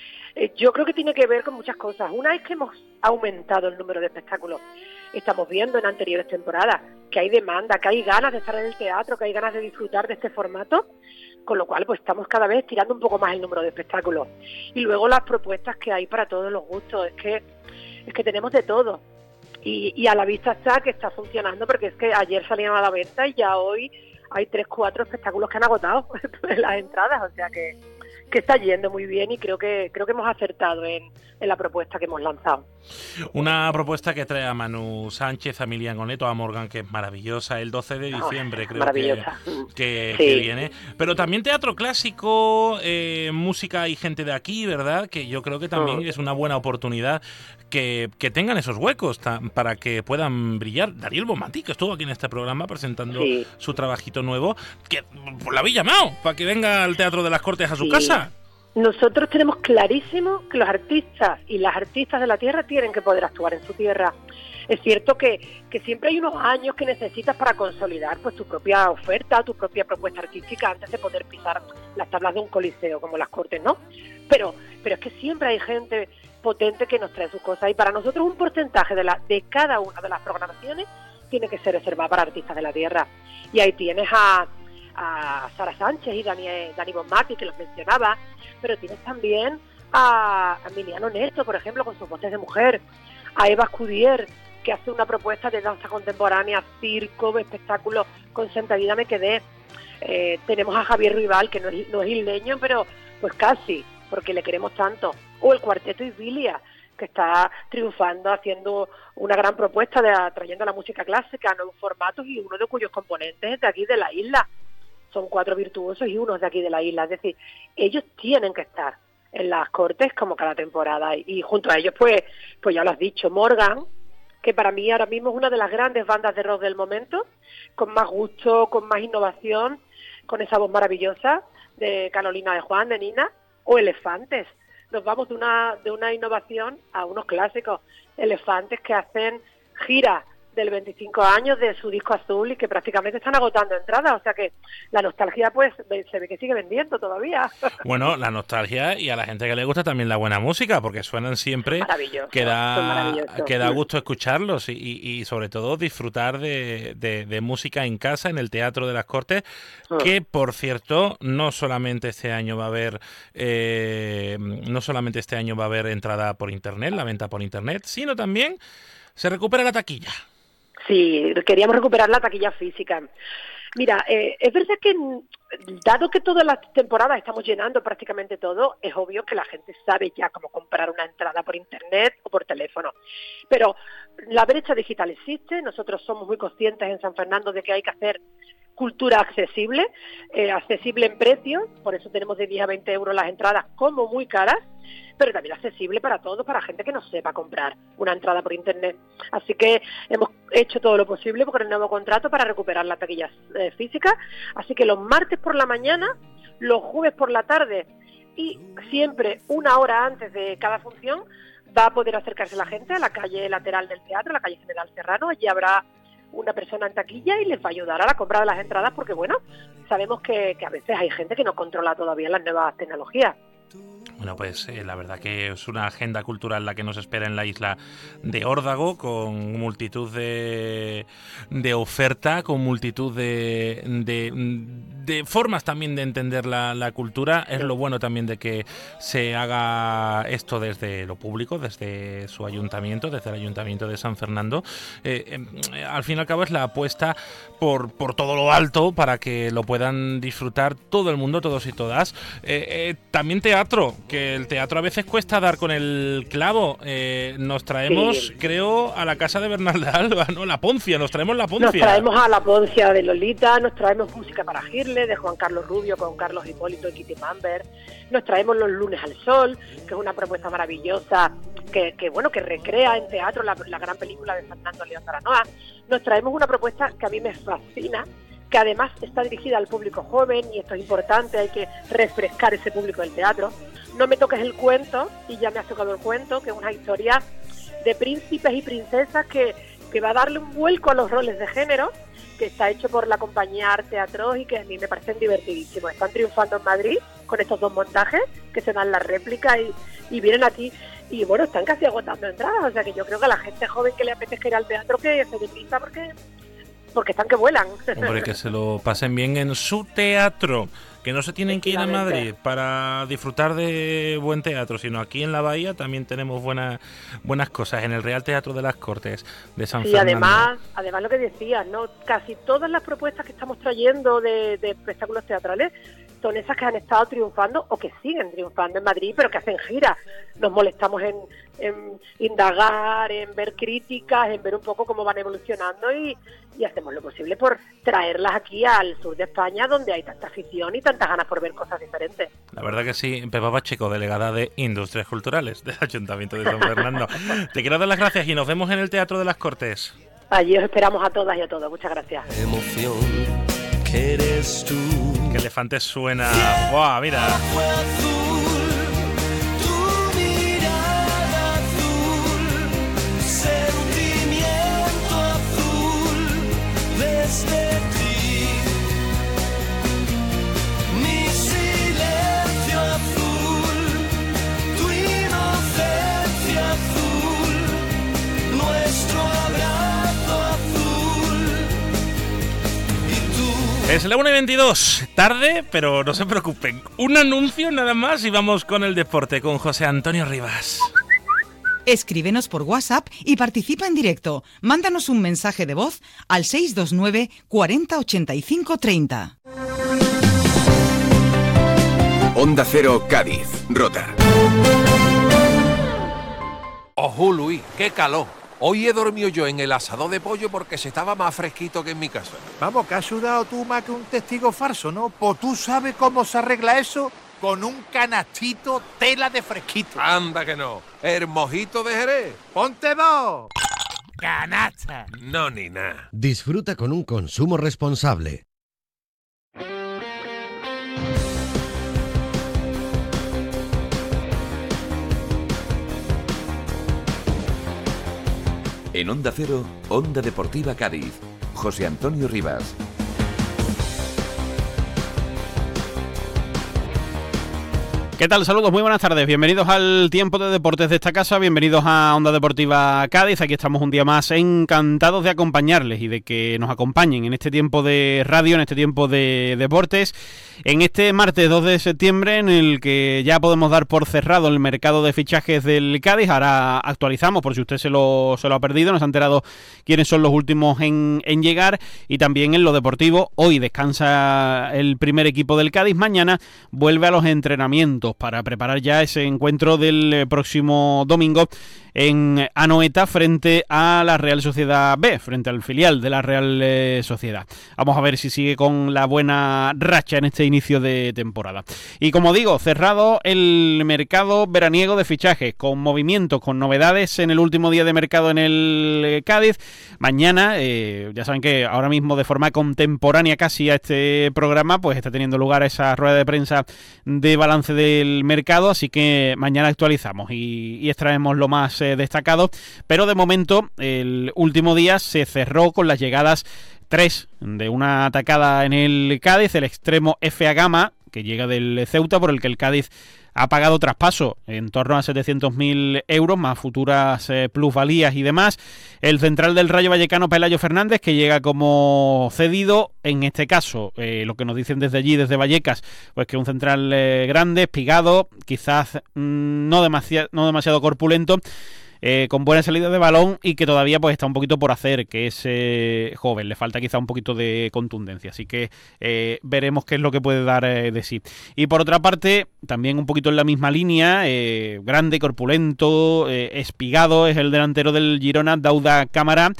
Yo creo que tiene que ver con muchas cosas. Una es que hemos aumentado el número de espectáculos. Estamos viendo en anteriores temporadas que hay demanda, que hay ganas de estar en el teatro, que hay ganas de disfrutar de este formato, con lo cual pues estamos cada vez tirando un poco más el número de espectáculos. Y luego las propuestas que hay para todos los gustos, es que tenemos de todo. Y a la vista está que está funcionando, porque es que ayer salían a la venta y ya hoy hay 3-4 espectáculos que han agotado las entradas, o sea que está yendo muy bien y creo que hemos acertado en la propuesta que hemos lanzado. Una propuesta que trae a Manu Sánchez, a Miriano Neto, a Morgan, que es maravillosa, el 12 de diciembre creo que viene. Pero también teatro clásico, música y gente de aquí, ¿verdad? Que yo creo que también es una buena oportunidad que tengan esos huecos para que puedan brillar. Dariel Bonmatí, que estuvo aquí en este programa presentando su trabajito nuevo, que pues, la habéis llamado para que venga al Teatro de las Cortes a su casa. Nosotros tenemos clarísimo que los artistas y las artistas de la tierra tienen que poder actuar en su tierra. Es cierto que siempre hay unos años que necesitas para consolidar pues tu propia oferta, tu propia propuesta artística antes de poder pisar las tablas de un coliseo como las Cortes, ¿no? Pero es que siempre hay gente potente que nos trae sus cosas y para nosotros un porcentaje de cada una de las programaciones tiene que ser reservada para artistas de la tierra. Y ahí tienes a Sara Sánchez y Dani Bonmatí, que los mencionaba, pero tienes también a Emiliano Neto, por ejemplo, con sus voces de mujer, a Eva Escudier, que hace una propuesta de danza contemporánea, circo, espectáculo, con Sentadilla me quedé. Tenemos a Javier Ruibal, que no es isleño, pero pues casi, porque le queremos tanto. O el Cuarteto Isbilia, que está triunfando, haciendo una gran propuesta trayendo la música clásica a nuevos formatos y uno de cuyos componentes es de aquí de la isla. Son 4 virtuosos y uno es de aquí de la isla. Es decir, ellos tienen que estar en las Cortes como cada temporada. Y junto a ellos, pues ya lo has dicho, Morgan, que para mí ahora mismo es una de las grandes bandas de rock del momento, con más gusto, con más innovación, con esa voz maravillosa de Carolina de Juan, de Nina, o Elefantes. Nos vamos de una innovación a unos clásicos. Elefantes que hacen gira del 25 años de su disco azul y que prácticamente están agotando entradas, o sea que la nostalgia pues se ve que sigue vendiendo todavía. Bueno, la nostalgia y a la gente que le gusta también la buena música, porque suenan siempre, que da gusto escucharlos y sobre todo disfrutar de música en casa, en el Teatro de las Cortes, que por cierto, no solamente este año va a haber entrada por internet, la venta por internet, sino también se recupera la taquilla. Sí, queríamos recuperar la taquilla física. Mira, es verdad que dado que todas las temporadas estamos llenando prácticamente todo, es obvio que la gente sabe ya cómo comprar una entrada por internet o por teléfono. Pero la brecha digital existe, nosotros somos muy conscientes en San Fernando de que hay que hacer cultura accesible en precios, por eso tenemos de 10 a 20 euros las entradas como muy caras, pero también accesible para todos, para gente que no sepa comprar una entrada por internet. Así que hemos hecho todo lo posible con el nuevo contrato para recuperar las taquillas físicas, así que los martes por la mañana, los jueves por la tarde y siempre una hora antes de cada función va a poder acercarse la gente a la calle lateral del teatro, la calle General Serrano. Allí habrá una persona en taquilla y les va a ayudar a la compra de las entradas porque, bueno, sabemos que a veces hay gente que no controla todavía las nuevas tecnologías. Bueno, pues la verdad que es una agenda cultural la que nos espera en la isla de Órdago, con multitud de oferta, con multitud de formas también de entender la cultura. Es lo bueno también de que se haga esto desde lo público, desde su ayuntamiento, desde el Ayuntamiento de San Fernando. Al fin y al cabo es la apuesta por todo lo alto para que lo puedan disfrutar todo el mundo, todos y todas. También teatro, que el teatro a veces cuesta dar con el clavo. Nos traemos, creo, a la casa de Bernal de Alba, ¿no? La Poncia, nos traemos la Poncia. Nos traemos a la Poncia de Lolita, nos traemos música para Girle, de Juan Carlos Rubio con Carlos Hipólito y Kitty Mamber. Nos traemos Los lunes al sol, que es una propuesta maravillosa que recrea en teatro la gran película de Fernando León Taranoa. Nos traemos una propuesta que a mí me fascina, que además está dirigida al público joven, y esto es importante, hay que refrescar ese público del teatro. No me toques el cuento, y ya me has tocado el cuento, que es una historia de príncipes y princesas que va a darle un vuelco a los roles de género, que está hecho por la compañía Arte Atroz y que a mí me parecen divertidísimos. Están triunfando en Madrid con estos dos montajes, que se dan la réplica y vienen aquí. Y bueno, están casi agotando entradas, o sea que yo creo que a la gente joven que le apetezca ir al teatro que se deprisa porque están que vuelan. Hombre, que se lo pasen bien en su teatro, que no se tienen que ir a Madrid para disfrutar de buen teatro, sino aquí en la Bahía también tenemos buenas cosas, en el Real Teatro de las Cortes de San Fernando. Además lo que decías, ¿no? Casi todas las propuestas que estamos trayendo de espectáculos teatrales son esas que han estado triunfando o que siguen triunfando en Madrid, pero que hacen giras. Nos molestamos en indagar, en ver críticas, en ver un poco cómo van evolucionando y hacemos lo posible por traerlas aquí al sur de España, donde hay tanta afición y tantas ganas por ver cosas diferentes. La verdad que sí. Pepa Pacheco, delegada de Industrias Culturales del Ayuntamiento de San Fernando. Te quiero dar las gracias y nos vemos en el Teatro de las Cortes. Allí os esperamos a todas y a todos. Muchas gracias. Emoción que eres tú. Que Elefantes suena. ¡Buah, mira! Es la 1:22, tarde, pero no se preocupen. Un anuncio nada más y vamos con el deporte, con José Antonio Rivas. Escríbenos por WhatsApp y participa en directo. Mándanos un mensaje de voz al 629 40 85 30. Onda Cero, Cádiz, Rota. Ojo, Luis, qué calor. Hoy he dormido yo en el asador de pollo porque se estaba más fresquito que en mi casa. Vamos, que has sudado tú más que un testigo falso, ¿no? Pues tú sabes cómo se arregla eso con un canastito tela de fresquito. Anda que no. El mojito de Jerez. ¡Ponte dos! ¡Canasta! No, ni nada. Disfruta con un consumo responsable. En Onda Cero, Onda Deportiva Cádiz. José Antonio Rivas. ¿Qué tal? Saludos, muy buenas tardes. Bienvenidos al Tiempo de Deportes de esta casa, bienvenidos a Onda Deportiva Cádiz. Aquí estamos un día más encantados de acompañarles y de que nos acompañen en este tiempo de radio, en este tiempo de deportes, en este martes 2 de septiembre en el que ya podemos dar por cerrado el mercado de fichajes del Cádiz. Ahora actualizamos por si usted se lo ha perdido, nos ha enterado quiénes son los últimos en llegar, y también en lo deportivo. Hoy descansa el primer equipo del Cádiz, mañana vuelve a los entrenamientos para preparar ya ese encuentro del próximo domingo en Anoeta frente a la Real Sociedad B, frente al filial de la Real Sociedad. Vamos a ver si sigue con la buena racha en este inicio de temporada. Y como digo, cerrado el mercado veraniego de fichajes, con movimientos, con novedades en el último día de mercado en el Cádiz. Mañana, ya saben que ahora mismo de forma contemporánea casi a este programa, pues está teniendo lugar esa rueda de prensa de balance del mercado, así que mañana actualizamos y extraemos lo más destacado, pero de momento el último día se cerró con las llegadas 3 de una atacada en el Cádiz, el extremo F.A. Gama, que llega del Ceuta, por el que el Cádiz ha pagado traspaso en torno a 700.000 euros, más futuras plusvalías y demás. El central del Rayo Vallecano, Pelayo Fernández, que llega como cedido. En este caso, lo que nos dicen desde allí, desde Vallecas, pues que un central grande, espigado, quizás no demasiado corpulento, con buena salida de balón y que todavía pues está un poquito por hacer, que es joven, le falta quizá un poquito de contundencia, así que veremos qué es lo que puede dar de sí. Y por otra parte, también un poquito en la misma línea, grande, corpulento, espigado, es el delantero del Girona, Dauda Cámara,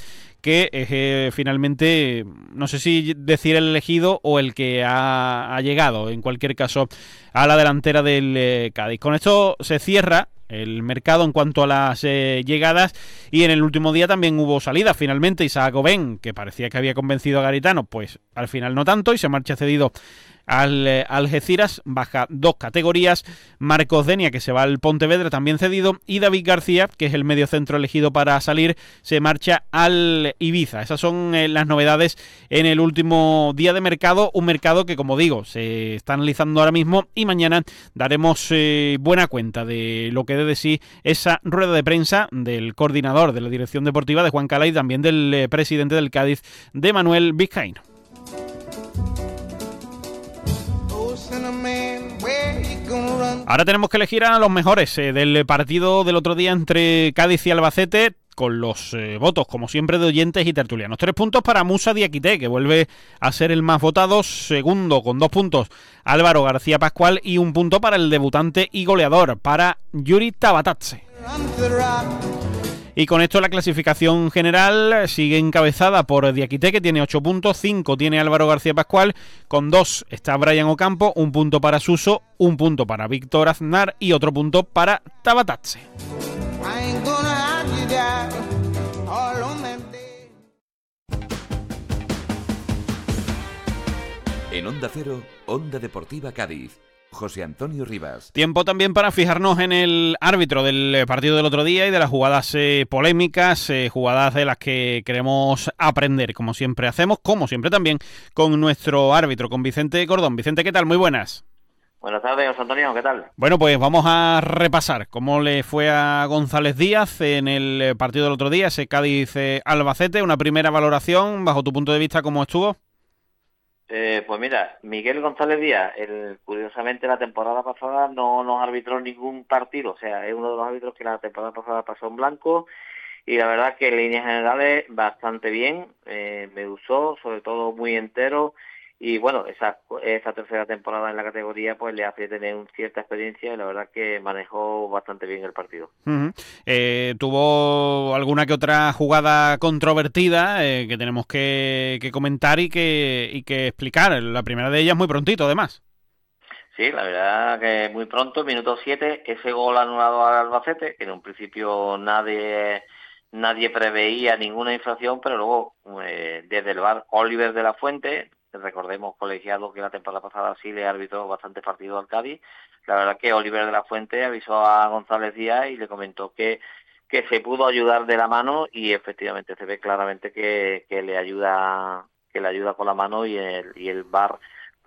que finalmente, no sé si decir el elegido o el que ha llegado, en cualquier caso, a la delantera del Cádiz. Con esto se cierra el mercado en cuanto a las llegadas, y en el último día también hubo salidas. Finalmente Isaac Obén, que parecía que había convencido a Garitano, pues al final no tanto, y se marcha cedido al Algeciras, baja 2 categorías. Marcos Denia, que se va al Pontevedra, también cedido, y David García, que es el mediocentro elegido para salir, se marcha al Ibiza. Esas son las novedades en el último día de mercado, un mercado que, como digo, se está analizando ahora mismo, y mañana daremos buena cuenta de lo que dé de sí esa rueda de prensa del coordinador de la dirección deportiva, de Juan Cala, y también del presidente del Cádiz, de Manuel Vizcaíno. Ahora tenemos que elegir a los mejores del partido del otro día entre Cádiz y Albacete, con los votos, como siempre, de oyentes y tertulianos. 3 puntos para Musa Diakité, que vuelve a ser el más votado. Segundo, con 2 puntos, Álvaro García Pascual, y 1 punto para el debutante y goleador, para Yuri Tabatatse. Y con esto la clasificación general sigue encabezada por Diakité, que tiene 8 puntos, 5 tiene Álvaro García Pascual, con 2 está Brian Ocampo, 1 punto para Suso, 1 punto para Víctor Aznar y otro punto para Tabatatse. En Onda Cero, Onda Deportiva Cádiz, José Antonio Rivas. Tiempo también para fijarnos en el árbitro del partido del otro día y de las jugadas polémicas, jugadas de las que queremos aprender, como siempre hacemos, como siempre también con nuestro árbitro, con Vicente Cordón. Vicente, ¿qué tal? Muy buenas. Buenas tardes, José Antonio, ¿qué tal? Bueno, pues vamos a repasar cómo le fue a González Díaz en el partido del otro día, ese Cádiz-Albacete. Una primera valoración, bajo tu punto de vista, ¿cómo estuvo? Pues mira, Miguel González Díaz, curiosamente la temporada pasada no nos arbitró ningún partido, o sea, es uno de los árbitros que la temporada pasada pasó en blanco, y la verdad que en líneas generales bastante bien, me gustó, sobre todo muy entero, y bueno, esa tercera temporada en la categoría pues le hace tener cierta experiencia, y la verdad que manejó bastante bien el partido. Uh-huh. Tuvo alguna que otra jugada controvertida que tenemos que comentar y que explicar. La primera de ellas muy prontito, además. Sí, la verdad que muy pronto, minuto 7, ese gol anulado al Albacete, que en un principio nadie preveía ninguna infracción, pero luego desde el VAR, Oliver de la Fuente, recordemos, colegiado, que la temporada pasada sí le arbitró bastante partido al Cádiz. La verdad que Oliver de la Fuente avisó a González Díaz y le comentó que se pudo ayudar de la mano, y efectivamente se ve claramente que le ayuda con la mano, y el VAR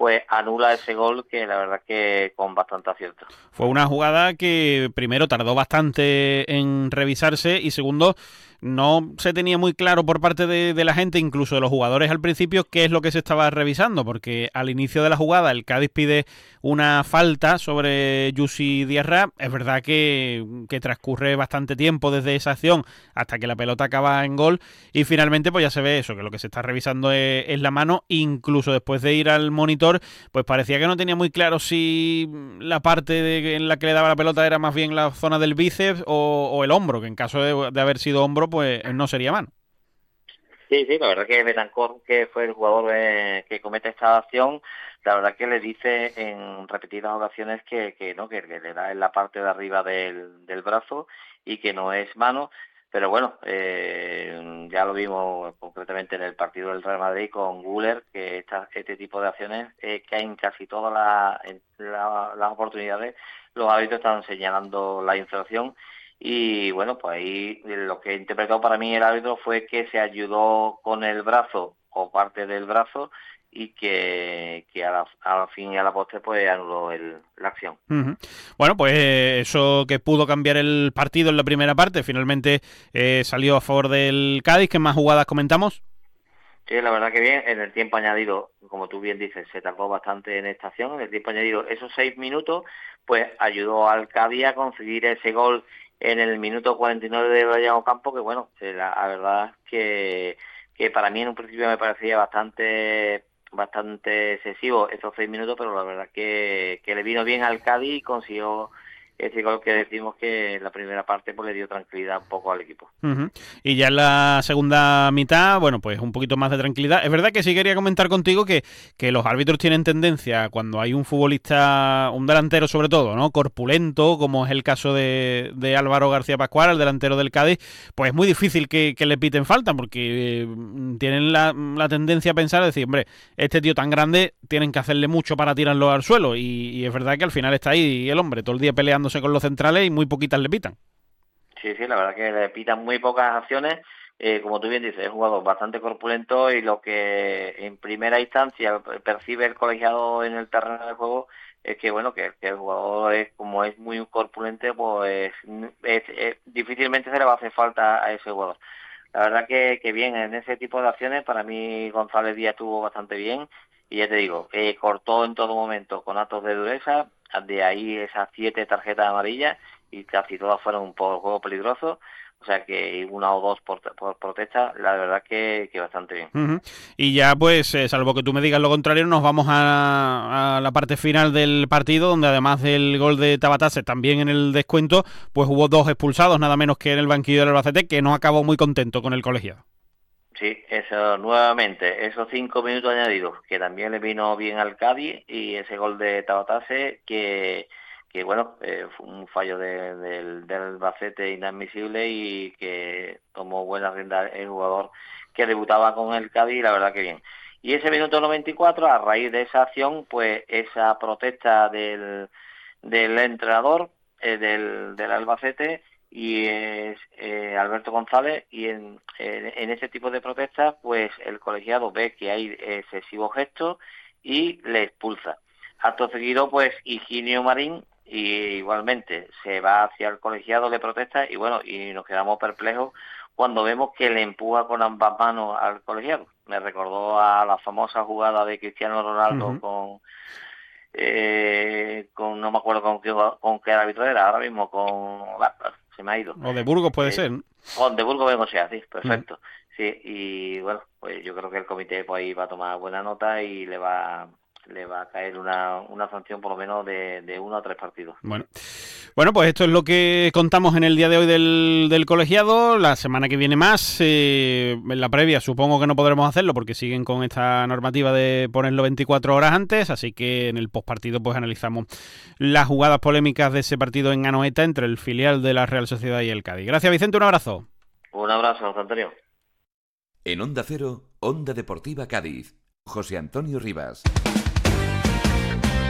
pues anula ese gol que la verdad que con bastante acierto. Fue una jugada que primero tardó bastante en revisarse y segundo no se tenía muy claro por parte de la gente, incluso de los jugadores al principio, qué es lo que se estaba revisando, porque al inicio de la jugada el Cádiz pide una falta sobre Youssy Diarra. Es verdad que transcurre bastante tiempo desde esa acción hasta que la pelota acaba en gol y finalmente pues ya se ve eso, que lo que se está revisando es la mano. Incluso después de ir al monitor pues parecía que no tenía muy claro si la parte en la que le daba la pelota era más bien la zona del bíceps o el hombro, que en caso de haber sido hombro pues no sería mano. Sí, la verdad que Betancourt, que fue el jugador que comete esta acción, la verdad que le dice en repetidas ocasiones que le da en la parte de arriba del brazo y que no es mano. Pero bueno, ya lo vimos concretamente en el partido del Real Madrid con Güler, que este tipo de acciones que en casi todas las oportunidades los árbitros están señalando la infracción. Y bueno, pues ahí lo que interpretó para mí el árbitro fue que se ayudó con el brazo o parte del brazo y que a fin y a la postre pues anuló la acción. Uh-huh. Bueno, pues eso que pudo cambiar el partido en la primera parte, finalmente salió a favor del Cádiz. ¿Qué más jugadas comentamos? Sí, la verdad que bien. En el tiempo añadido, como tú bien dices, se tardó bastante en esta acción. En el tiempo añadido, esos 6 minutos, pues ayudó al Cádiz a conseguir ese gol en el minuto 49 de Brian Ocampo, que bueno, la verdad que para mí en un principio me parecía bastante excesivo estos 6 minutos, pero la verdad que le vino bien al Cádiz y consiguió ese gol que decimos que en la primera parte pues le dio tranquilidad un poco al equipo. Uh-huh. Y ya en la segunda mitad, bueno, pues un poquito más de tranquilidad. Es verdad que sí quería comentar contigo que los árbitros tienen tendencia, cuando hay un futbolista, un delantero sobre todo, ¿no?, corpulento, como es el caso de Álvaro García Pascual, el delantero del Cádiz, pues es muy difícil que le piten falta, porque tienen la tendencia a pensar, decir, hombre, este tío tan grande, tienen que hacerle mucho para tirarlo al suelo, y es verdad que al final está ahí el hombre todo el día peleándose con los centrales y muy poquitas le pitan. Sí, la verdad que le pitan muy pocas acciones. Como tú bien dices, es un jugador bastante corpulento y lo que en primera instancia percibe el colegiado en el terreno de juego es que bueno, que el jugador como es muy corpulento, pues difícilmente se le va a hacer falta a ese jugador. La verdad que bien, en ese tipo de acciones para mí González Díaz estuvo bastante bien y ya te digo, cortó en todo momento con actos de dureza, de ahí esas 7 tarjetas amarillas y casi todas fueron por juego peligroso, o sea que una o dos por protesta, la verdad que bastante bien. Uh-huh. Y ya pues, salvo que tú me digas lo contrario, nos vamos a la parte final del partido, donde además del gol de Tabatase, también en el descuento, pues hubo 2 expulsados, nada menos que en el banquillo del Albacete, que no acabó muy contento con el colegiado. Sí, eso nuevamente, esos 5 minutos añadidos, que también le vino bien al Cádiz, y ese gol de Tabatase, que bueno, fue un fallo del Albacete inadmisible y que tomó buena rienda el jugador que debutaba con el Cádiz, y la verdad que bien. Y ese minuto 94, a raíz de esa acción, pues esa protesta del entrenador del Albacete, y es Alberto González, y en ese tipo de protestas pues el colegiado ve que hay excesivo gesto y le expulsa. Acto seguido pues Higinio Marín y igualmente se va hacia el colegiado, le protesta y bueno, y nos quedamos perplejos cuando vemos que le empuja con ambas manos al colegiado. Me recordó a la famosa jugada de Cristiano Ronaldo, uh-huh, con no me acuerdo con qué árbitro era, ahora mismo se me ha ido. O de Burgos puede ser, ¿no? O de Burgos vengo sea, sí, perfecto. Uh-huh. Sí, y bueno, pues yo creo que el comité pues ahí va a tomar buena nota y le va a caer una sanción por lo menos de 1 a 3 partidos. Bueno, pues esto es lo que contamos en el día de hoy del colegiado. La semana que viene más, en la previa supongo que no podremos hacerlo porque siguen con esta normativa de ponerlo 24 horas antes, así que en el postpartido pues analizamos las jugadas polémicas de ese partido en Anoeta entre el filial de la Real Sociedad y el Cádiz. Gracias, Vicente, un abrazo. Un abrazo, José Antonio. En Onda Cero, Onda Deportiva Cádiz, José Antonio Rivas.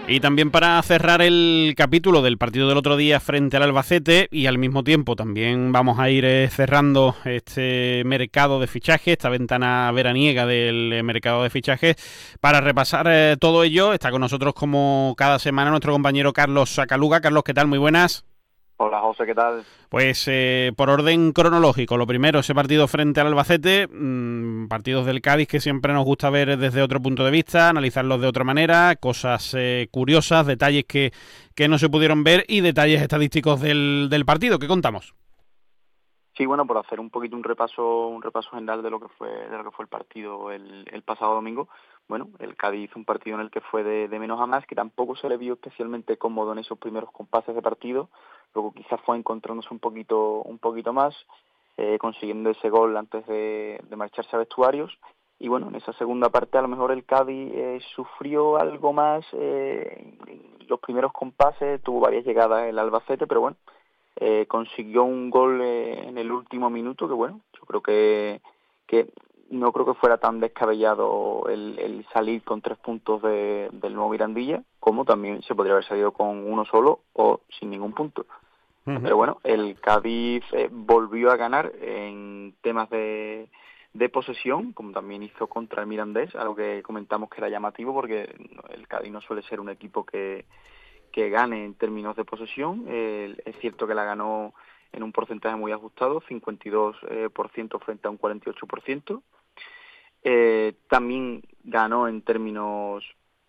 Y también para cerrar el capítulo del partido del otro día frente al Albacete, y al mismo tiempo también vamos a ir cerrando este mercado de fichajes, esta ventana veraniega del mercado de fichajes, para repasar todo ello. Está con nosotros como cada semana nuestro compañero Carlos Sacaluga. Carlos, ¿qué tal? Muy buenas. Hola José, ¿qué tal? Pues por orden cronológico, lo primero, ese partido frente al Albacete, partidos del Cádiz que siempre nos gusta ver desde otro punto de vista, analizarlos de otra manera, cosas curiosas, detalles que no se pudieron ver y detalles estadísticos del partido. ¿Qué contamos? Sí, bueno, por hacer un poquito un repaso general de lo que fue el partido el pasado domingo. Bueno, el Cádiz hizo un partido en el que fue de menos a más, que tampoco se le vio especialmente cómodo en esos primeros compases de partido. Luego quizás fue encontrándose un poquito más, consiguiendo ese gol antes de marcharse a vestuarios. Y bueno, en esa segunda parte a lo mejor el Cádiz sufrió algo más. Los primeros compases, tuvo varias llegadas el Albacete, pero bueno, consiguió un gol en el último minuto que bueno, yo creo que no creo que fuera tan descabellado el salir con 3 puntos del nuevo Mirandilla, como también se podría haber salido con uno solo o sin ningún punto. Uh-huh. Pero bueno, el Cádiz volvió a ganar en temas de posesión, como también hizo contra el Mirandés, algo que comentamos que era llamativo porque el Cádiz no suele ser un equipo que gane en términos de posesión. Es cierto que la ganó en un porcentaje muy ajustado, 52% frente a un 48%. También ganó en términos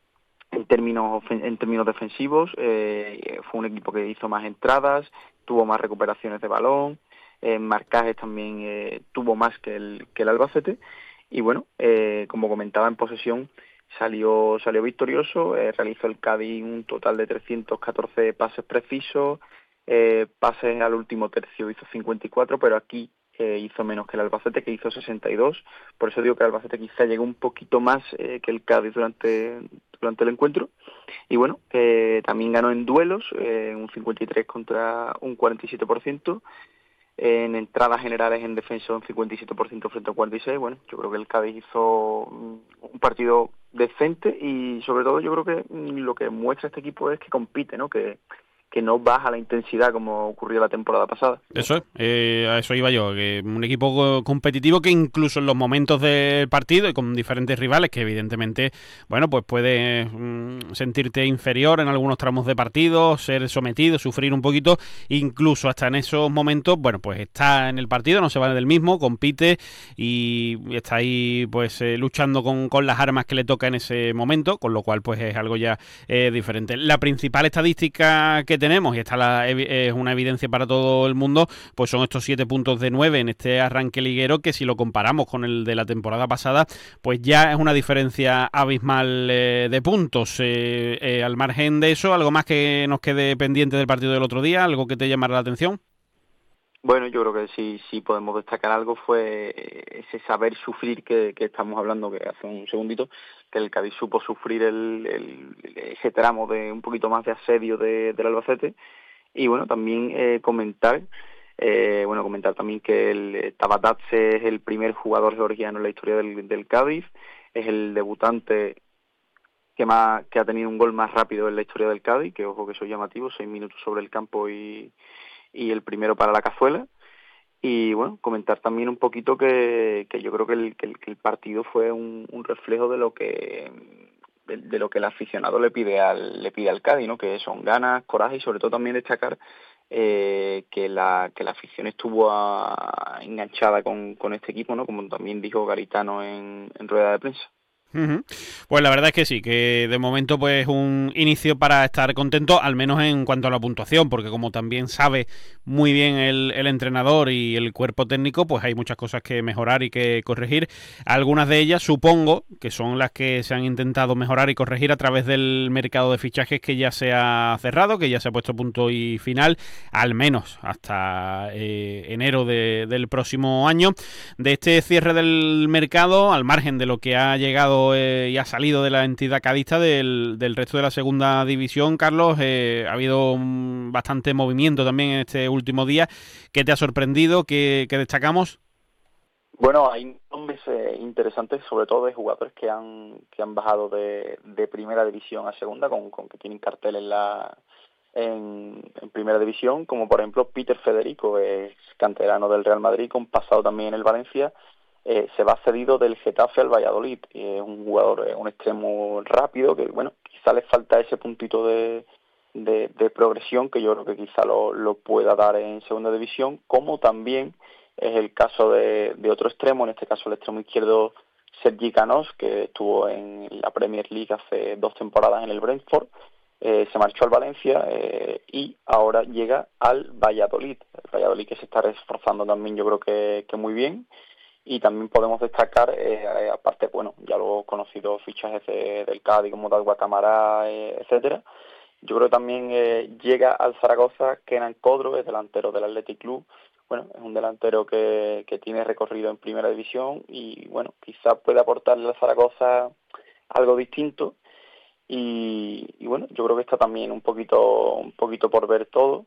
defensivos. Fue un equipo que hizo más entradas, tuvo más recuperaciones de balón, en marcajes también tuvo más que el Albacete. Y bueno, como comentaba, en posesión salió victorioso. Realizó el Cádiz un total de 314 pases precisos, pases al último tercio hizo 54, pero aquí hizo menos que el Albacete, que hizo 62. Por eso digo que el Albacete quizá llegó un poquito más que el Cádiz durante el encuentro. Y bueno, también ganó en duelos, un 53 contra un 47%. En entradas generales en defensa un 57% frente a 46%. Bueno, yo creo que el Cádiz hizo un partido decente y sobre todo yo creo que lo que muestra este equipo es que compite, ¿no? Que no baja la intensidad como ocurrió la temporada pasada. Eso es, a eso iba yo, que un equipo competitivo que incluso en los momentos del partido y con diferentes rivales, que evidentemente, bueno, pues puedes sentirte inferior en algunos tramos de partido, ser sometido, sufrir un poquito, incluso hasta en esos momentos, bueno, pues está en el partido, no se va del mismo, compite y está ahí pues luchando con las armas que le toca en ese momento, con lo cual pues es algo ya diferente. La principal estadística que tenemos, y esta es una evidencia para todo el mundo, pues son estos 7 puntos de 9 en este arranque liguero, que si lo comparamos con el de la temporada pasada, pues ya es una diferencia abismal de puntos. Al margen de eso, ¿algo más que nos quede pendiente del partido del otro día? ¿Algo que te llamara la atención? Bueno, yo creo que sí podemos destacar algo, fue ese saber sufrir que estamos hablando, que hace un segundito, que el Cádiz supo sufrir ese tramo de un poquito más de asedio del Albacete. Y bueno, también comentar también que el Tabatatse es el primer jugador georgiano en la historia del Cádiz, es el debutante que ha tenido un gol más rápido en la historia del Cádiz, que ojo que eso es llamativo, 6 minutos sobre el campo y el primero para la cazuela. Y bueno, comentar también un poquito que yo creo que el partido fue un reflejo de lo que el aficionado le pide al Cádiz, ¿no? Que son ganas, coraje y sobre todo también destacar que la afición estuvo enganchada con este equipo, ¿no? Como también dijo Garitano en rueda de prensa. Uh-huh. Pues la verdad es que sí, que de momento pues un inicio para estar contento, al menos en cuanto a la puntuación, porque como también sabe muy bien el entrenador y el cuerpo técnico, pues hay muchas cosas que mejorar y que corregir. Algunas de ellas supongo que son las que se han intentado mejorar y corregir a través del mercado de fichajes que ya se ha cerrado, que ya se ha puesto punto y final, al menos hasta enero del próximo año. De este cierre del mercado, al margen de lo que ha llegado y ha salido de la entidad cadista del resto de la segunda división, Carlos, ha habido bastante movimiento también en este último día. ¿Qué te ha sorprendido? ¿Qué destacamos? Bueno, hay nombres interesantes, sobre todo de jugadores que han bajado de primera división a segunda, con que tienen cartel en primera división, como por ejemplo Peter Federico, es canterano del Real Madrid, con pasado también en el Valencia. Se va cedido del Getafe al Valladolid. Es un jugador, un extremo rápido, que bueno, quizá le falta ese puntito de progresión, que yo creo que quizá lo pueda dar en segunda división, como también es el caso de otro extremo, en este caso el extremo izquierdo Sergi Canós, que estuvo en la Premier League hace 2 temporadas en el Brentford, se marchó al Valencia y ahora llega al Valladolid. El Valladolid que se está reforzando también, yo creo que muy bien. Y también podemos destacar, aparte, bueno, ya los conocidos fichajes del Cádiz como Dalgua Camará, etcétera. Yo creo que también llega al Zaragoza Kenan Codro, es delantero del Athletic Club. Bueno, es un delantero que tiene recorrido en primera división y, bueno, quizás puede aportarle al Zaragoza algo distinto. Y bueno, yo creo que está también un poquito por ver todo.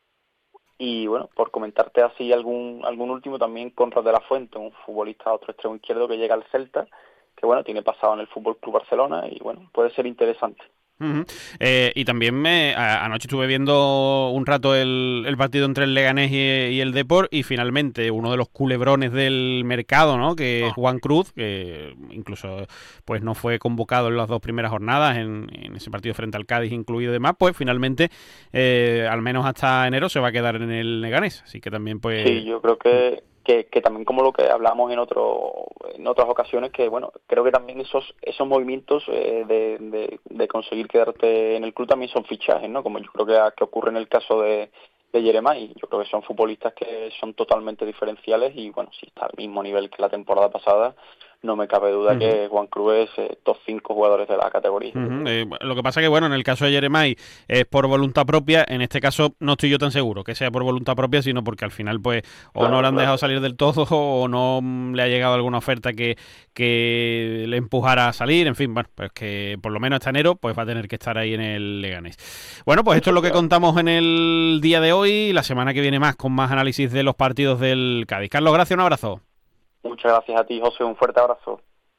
Y bueno, por comentarte así algún último, también Conrad de la Fuente, un futbolista otro extremo izquierdo que llega al Celta, que bueno, tiene pasado en el Fútbol Club Barcelona y bueno, puede ser interesante. Uh-huh. Y también anoche estuve viendo un rato el partido entre el Leganés y el Depor, y finalmente uno de los culebrones del mercado, ¿no?, que es Juan Cruz, que incluso pues no fue convocado en las 2 primeras jornadas, en ese partido frente al Cádiz incluido y demás, pues finalmente al menos hasta enero se va a quedar en el Leganés, así que también pues... Sí, yo creo que también, como lo que hablamos en otras ocasiones, que bueno, creo que también esos movimientos de conseguir quedarte en el club también son fichajes, ¿no? Como yo creo que ocurre en el caso de Jeremai. Yo creo que son futbolistas que son totalmente diferenciales y bueno, si está al mismo nivel que la temporada pasada, no me cabe duda que Juan Cruz es top 5 jugadores de la categoría. Lo que pasa que, bueno, en el caso de Jeremai es por voluntad propia. En este caso no estoy yo tan seguro que sea por voluntad propia, sino porque al final pues no le han dejado salir del todo o no le ha llegado alguna oferta que le empujara a salir. En fin, bueno, pues que por lo menos hasta enero pues va a tener que estar ahí en el Leganés. Bueno, pues esto es lo que contamos en el día de hoy. La semana que viene más, con más análisis de los partidos del Cádiz. Carlos, gracias, un abrazo. Muchas gracias a ti, José, un fuerte abrazo.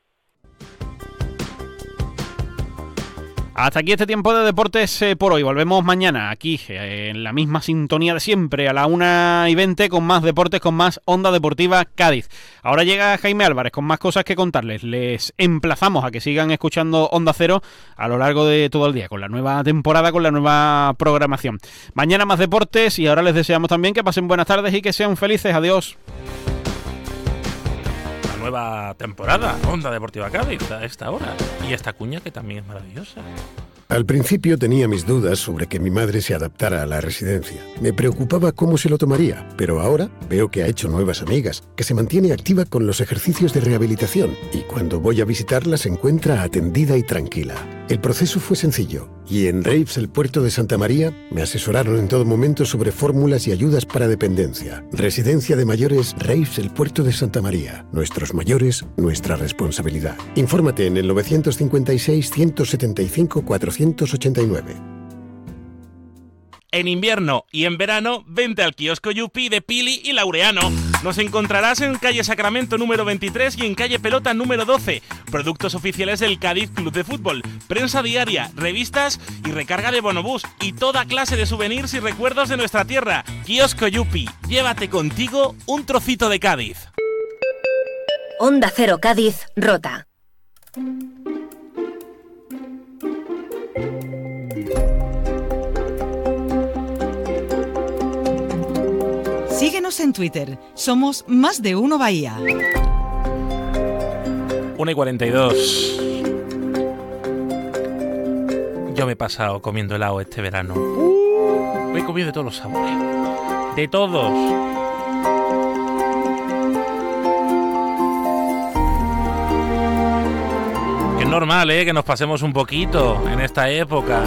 Hasta aquí este tiempo de deportes por hoy. Volvemos mañana aquí en la misma sintonía de siempre, a la 1:20, con más deportes, con más Onda Deportiva Cádiz. Ahora llega Jaime Álvarez con más cosas que contarles. Les emplazamos a que sigan escuchando Onda Cero a lo largo de todo el día, con la nueva temporada, con la nueva programación. Mañana más deportes, y ahora les deseamos también que pasen buenas tardes y que sean felices. Adiós. Nueva temporada, Onda Deportiva Cádiz, a esta hora. Y esta cuña que también es maravillosa. Al principio tenía mis dudas sobre que mi madre se adaptara a la residencia. Me preocupaba cómo se lo tomaría, pero ahora veo que ha hecho nuevas amigas, que se mantiene activa con los ejercicios de rehabilitación y cuando voy a visitarla se encuentra atendida y tranquila. El proceso fue sencillo y en Reifs, el Puerto de Santa María, me asesoraron en todo momento sobre fórmulas y ayudas para dependencia. Residencia de mayores Reifs, el Puerto de Santa María. Nuestros mayores, nuestra responsabilidad. Infórmate en el 956-175-489. En invierno y en verano, vente al kiosco Yupi de Pili y Laureano. Nos encontrarás en calle Sacramento número 23 y en calle Pelota número 12. Productos oficiales del Cádiz Club de Fútbol, prensa diaria, revistas y recarga de bonobús y toda clase de souvenirs y recuerdos de nuestra tierra. Kiosco Yupi, llévate contigo un trocito de Cádiz. Onda Cero Cádiz, Rota. Síguenos en Twitter. Somos Más de Uno Bahía. 1:42. Yo me he pasado comiendo helado este verano. He comido de todos los sabores. De todos. Que es normal, que nos pasemos un poquito en esta época.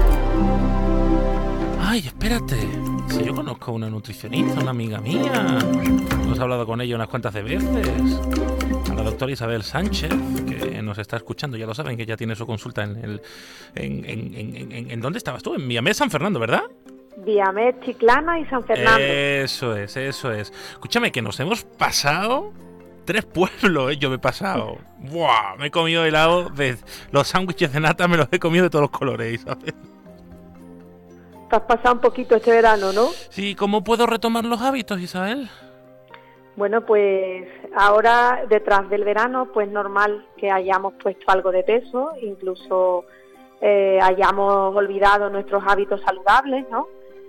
Ay, espérate. Si yo conozco a una nutricionista, una amiga mía. Hemos hablado con ella unas cuantas de veces. A la doctora Isabel Sánchez, que nos está escuchando. Ya lo saben, que ya tiene su consulta en ¿dónde estabas tú? En Villamet, San Fernando, ¿verdad? Villamet, Chiclana y San Fernando. Eso es. Escúchame, que nos hemos pasado 3 pueblos, yo me he pasado. ¡Buah! Me he comido helado de los sándwiches de nata, me los he comido de todos los colores, ¿sabes? Te has pasado un poquito este verano, ¿no? Sí, ¿cómo puedo retomar los hábitos, Isabel? Bueno, pues ahora, detrás del verano, pues normal que hayamos puesto algo de peso, incluso hayamos olvidado nuestros hábitos saludables, ¿no?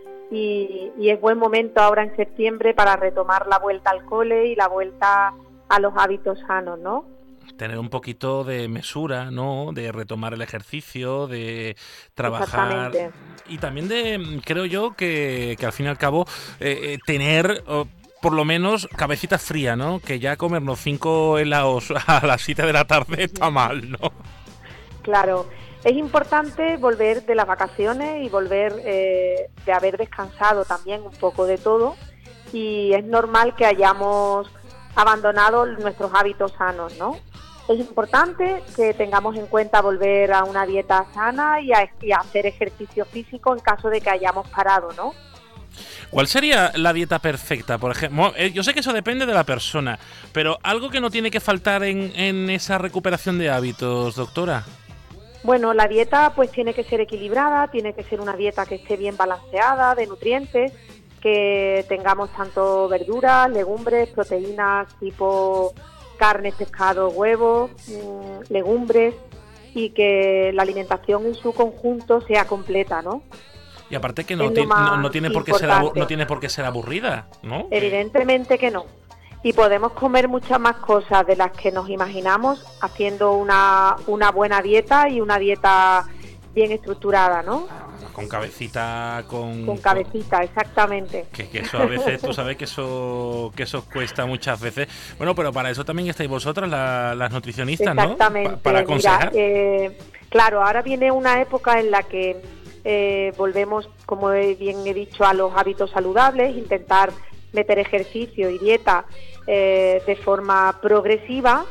Y es buen momento ahora en septiembre para retomar la vuelta al cole y la vuelta a los hábitos sanos, ¿no? Tener un poquito de mesura, ¿no? De retomar el ejercicio, de trabajar. Y también de, creo yo, que al fin y al cabo, tener por lo menos cabecita fría, ¿no? Que ya comernos 5 helados a las 7 de la tarde está mal, ¿no? Claro. Es importante volver de las vacaciones y volver de haber descansado también un poco de todo, y es normal que hayamos abandonado nuestros hábitos sanos, ¿no? Es importante que tengamos en cuenta volver a una dieta sana y a hacer ejercicio físico en caso de que hayamos parado, ¿no? ¿Cuál sería la dieta perfecta, por ejemplo? Yo sé que eso depende de la persona, pero algo que no tiene que faltar en esa recuperación de hábitos, doctora. Bueno, la dieta pues tiene que ser equilibrada, tiene que ser una dieta que esté bien balanceada de nutrientes, que tengamos tanto verduras, legumbres, proteínas tipo carne, pescado, huevos, legumbres, y que la alimentación en su conjunto sea completa, ¿no? Y aparte que no tiene por qué ser aburrida, ¿no? Evidentemente que no. Y podemos comer muchas más cosas de las que nos imaginamos haciendo una buena dieta y una dieta bien estructurada, ¿no? Con cabecita, con cabecita, exactamente. Que eso a veces, tú sabes que eso cuesta muchas veces. Bueno, pero para eso también estáis vosotras, las nutricionistas, ¿no? Exactamente. Para aconsejar. Mira, claro, ahora viene una época en la que volvemos, como bien he dicho, a los hábitos saludables, intentar meter ejercicio y dieta de forma progresiva.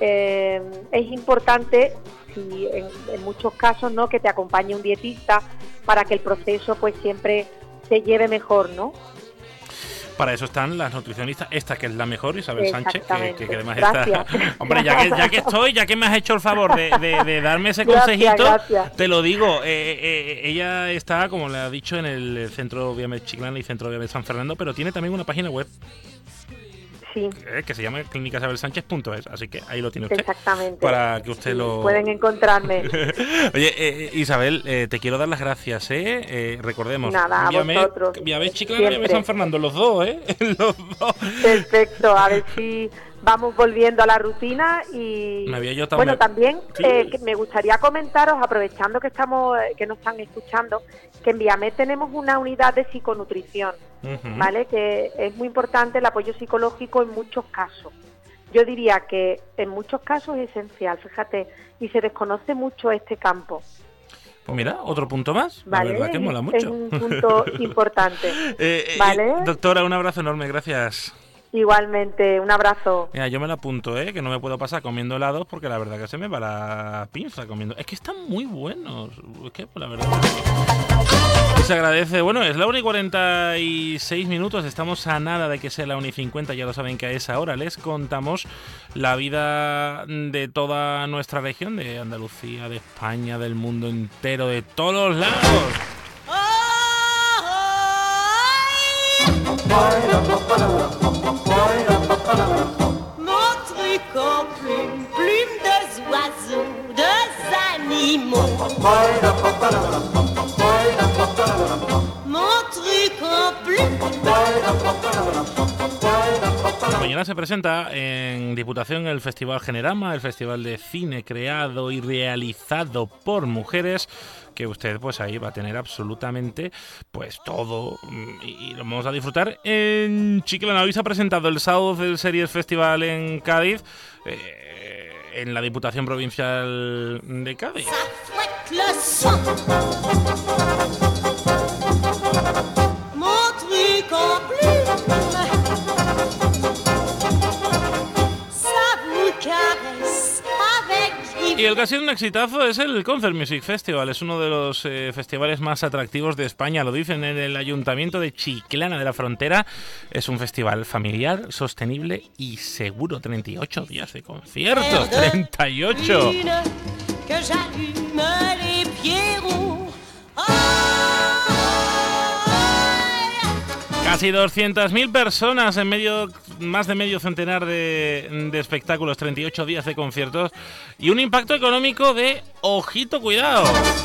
Es importante, en muchos casos, ¿no?, que te acompañe un dietista para que el proceso pues siempre se lleve mejor, ¿no? Para eso están las nutricionistas, esta que es la mejor, Isabel Sánchez, que además gracias. está... Hombre, ya que me has hecho el favor de darme ese consejito, gracias. Te lo digo, ella está, como le ha dicho, en el Centro Biomed Chiclana y Centro Biomed San Fernando, pero tiene también una página web. Sí. Que se llama clinicasabelsánchez.es, así que ahí lo tiene usted. Exactamente. Para que usted lo... Pueden encontrarme. Oye, Isabel, te quiero dar las gracias, Recordemos. Nada, vosotros. Biomed Chiclana y Biomed San Fernando, los dos, Los dos. Perfecto, a ver si vamos volviendo a la rutina y... Bueno, también sí. Me gustaría comentaros, aprovechando que nos están escuchando, que en Biomed tenemos una unidad de psiconutrición, ¿vale? Que es muy importante el apoyo psicológico en muchos casos. Yo diría que en muchos casos es esencial, fíjate, y se desconoce mucho este campo. Pues mira, otro punto más, ¿vale? La verdad que mola mucho. Es un punto importante, ¿vale? Doctora, un abrazo enorme, gracias. Igualmente, un abrazo. Mira, yo me lo apunto, que no me puedo pasar comiendo helados porque la verdad que se me va la pinza comiendo. Es que están muy buenos, es que la verdad que se agradece. Bueno, es la 1:46, estamos a nada de que sea la 1:50, ya lo saben que a esa hora les contamos la vida de toda nuestra región, de Andalucía, de España, del mundo entero, de todos los lados. Mon truc en plume, plume de oiseaux, de animaux. Mon truc en plume. Mañana se presenta en Diputación el Festival Generama, el festival de cine creado y realizado por mujeres, que usted pues ahí va a tener absolutamente pues todo y lo vamos a disfrutar en Chiclana. Hoy se ha presentado el South del Series Festival en Cádiz, en la Diputación Provincial de Cádiz. Y el que ha sido un exitazo es el Concert Music Festival. Es uno de los festivales más atractivos de España. Lo dicen en el Ayuntamiento de Chiclana de la Frontera. Es un festival familiar, sostenible y seguro. 38 días de conciertos. 38. Casi 200.000 personas en más de medio centenar de espectáculos, 38 días de conciertos y un impacto económico de, ojito, cuidado,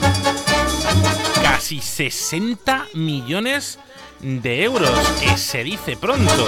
casi 60 millones de euros, que se dice pronto.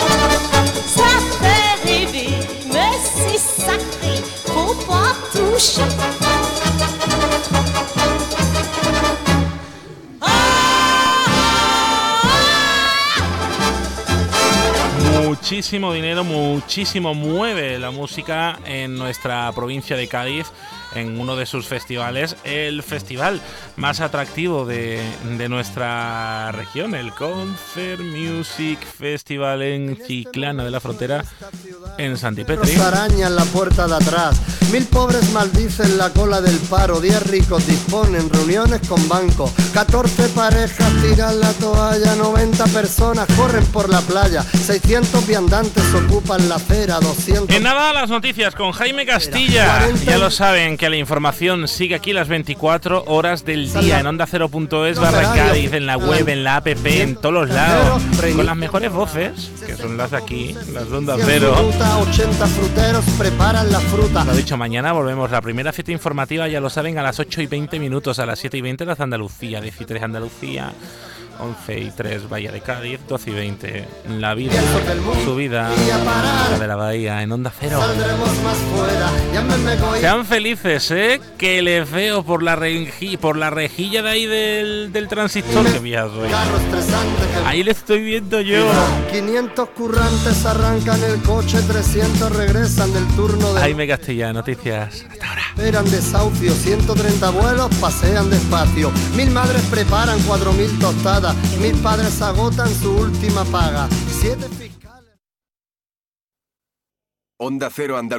Muchísimo dinero, muchísimo mueve la música en nuestra provincia de Cádiz, en uno de sus festivales, el festival más atractivo de nuestra región, el Concert Music Festival en Chiclana de la Frontera, en Santipetri. Arañan la puerta de atrás, 1000 pobres maldicen la cola del paro, 10 ricos disponen reuniones con bancos, 14 parejas tiran la toalla, 90 personas corren por la playa, 600 viandantes ocupan la acera, 200... En nada, las noticias con Jaime Castilla. Ya lo saben, que la información sigue aquí las 24 horas del día en ondacero.es/Cádiz, en la web, en la app, en todos los lados, con las mejores voces, que son las de aquí, las de Onda Cero. 80 fruteros preparan la fruta. Lo dicho, mañana volvemos. La primera cita informativa, ya lo saben, a las 8:20, a las 7:20 las de Andalucía, 13 Andalucía, 11:03 Bahía de Cádiz, 12:20 La Vida, su vida, la de la Bahía, en Onda Cero. Sean felices, que les veo por la rejilla de ahí del transistor. Que vieja soy. Ahí le estoy viendo yo. 500 currantes arrancan el coche, 300 regresan del turno de... Jaime Castilla, noticias. Hasta ahora. Esperan desahucio, 130 vuelos pasean despacio, 1000 madres preparan 4000 tostadas, 1000 padres agotan su última paga, 7 fiscales... Onda Cero Andalucía.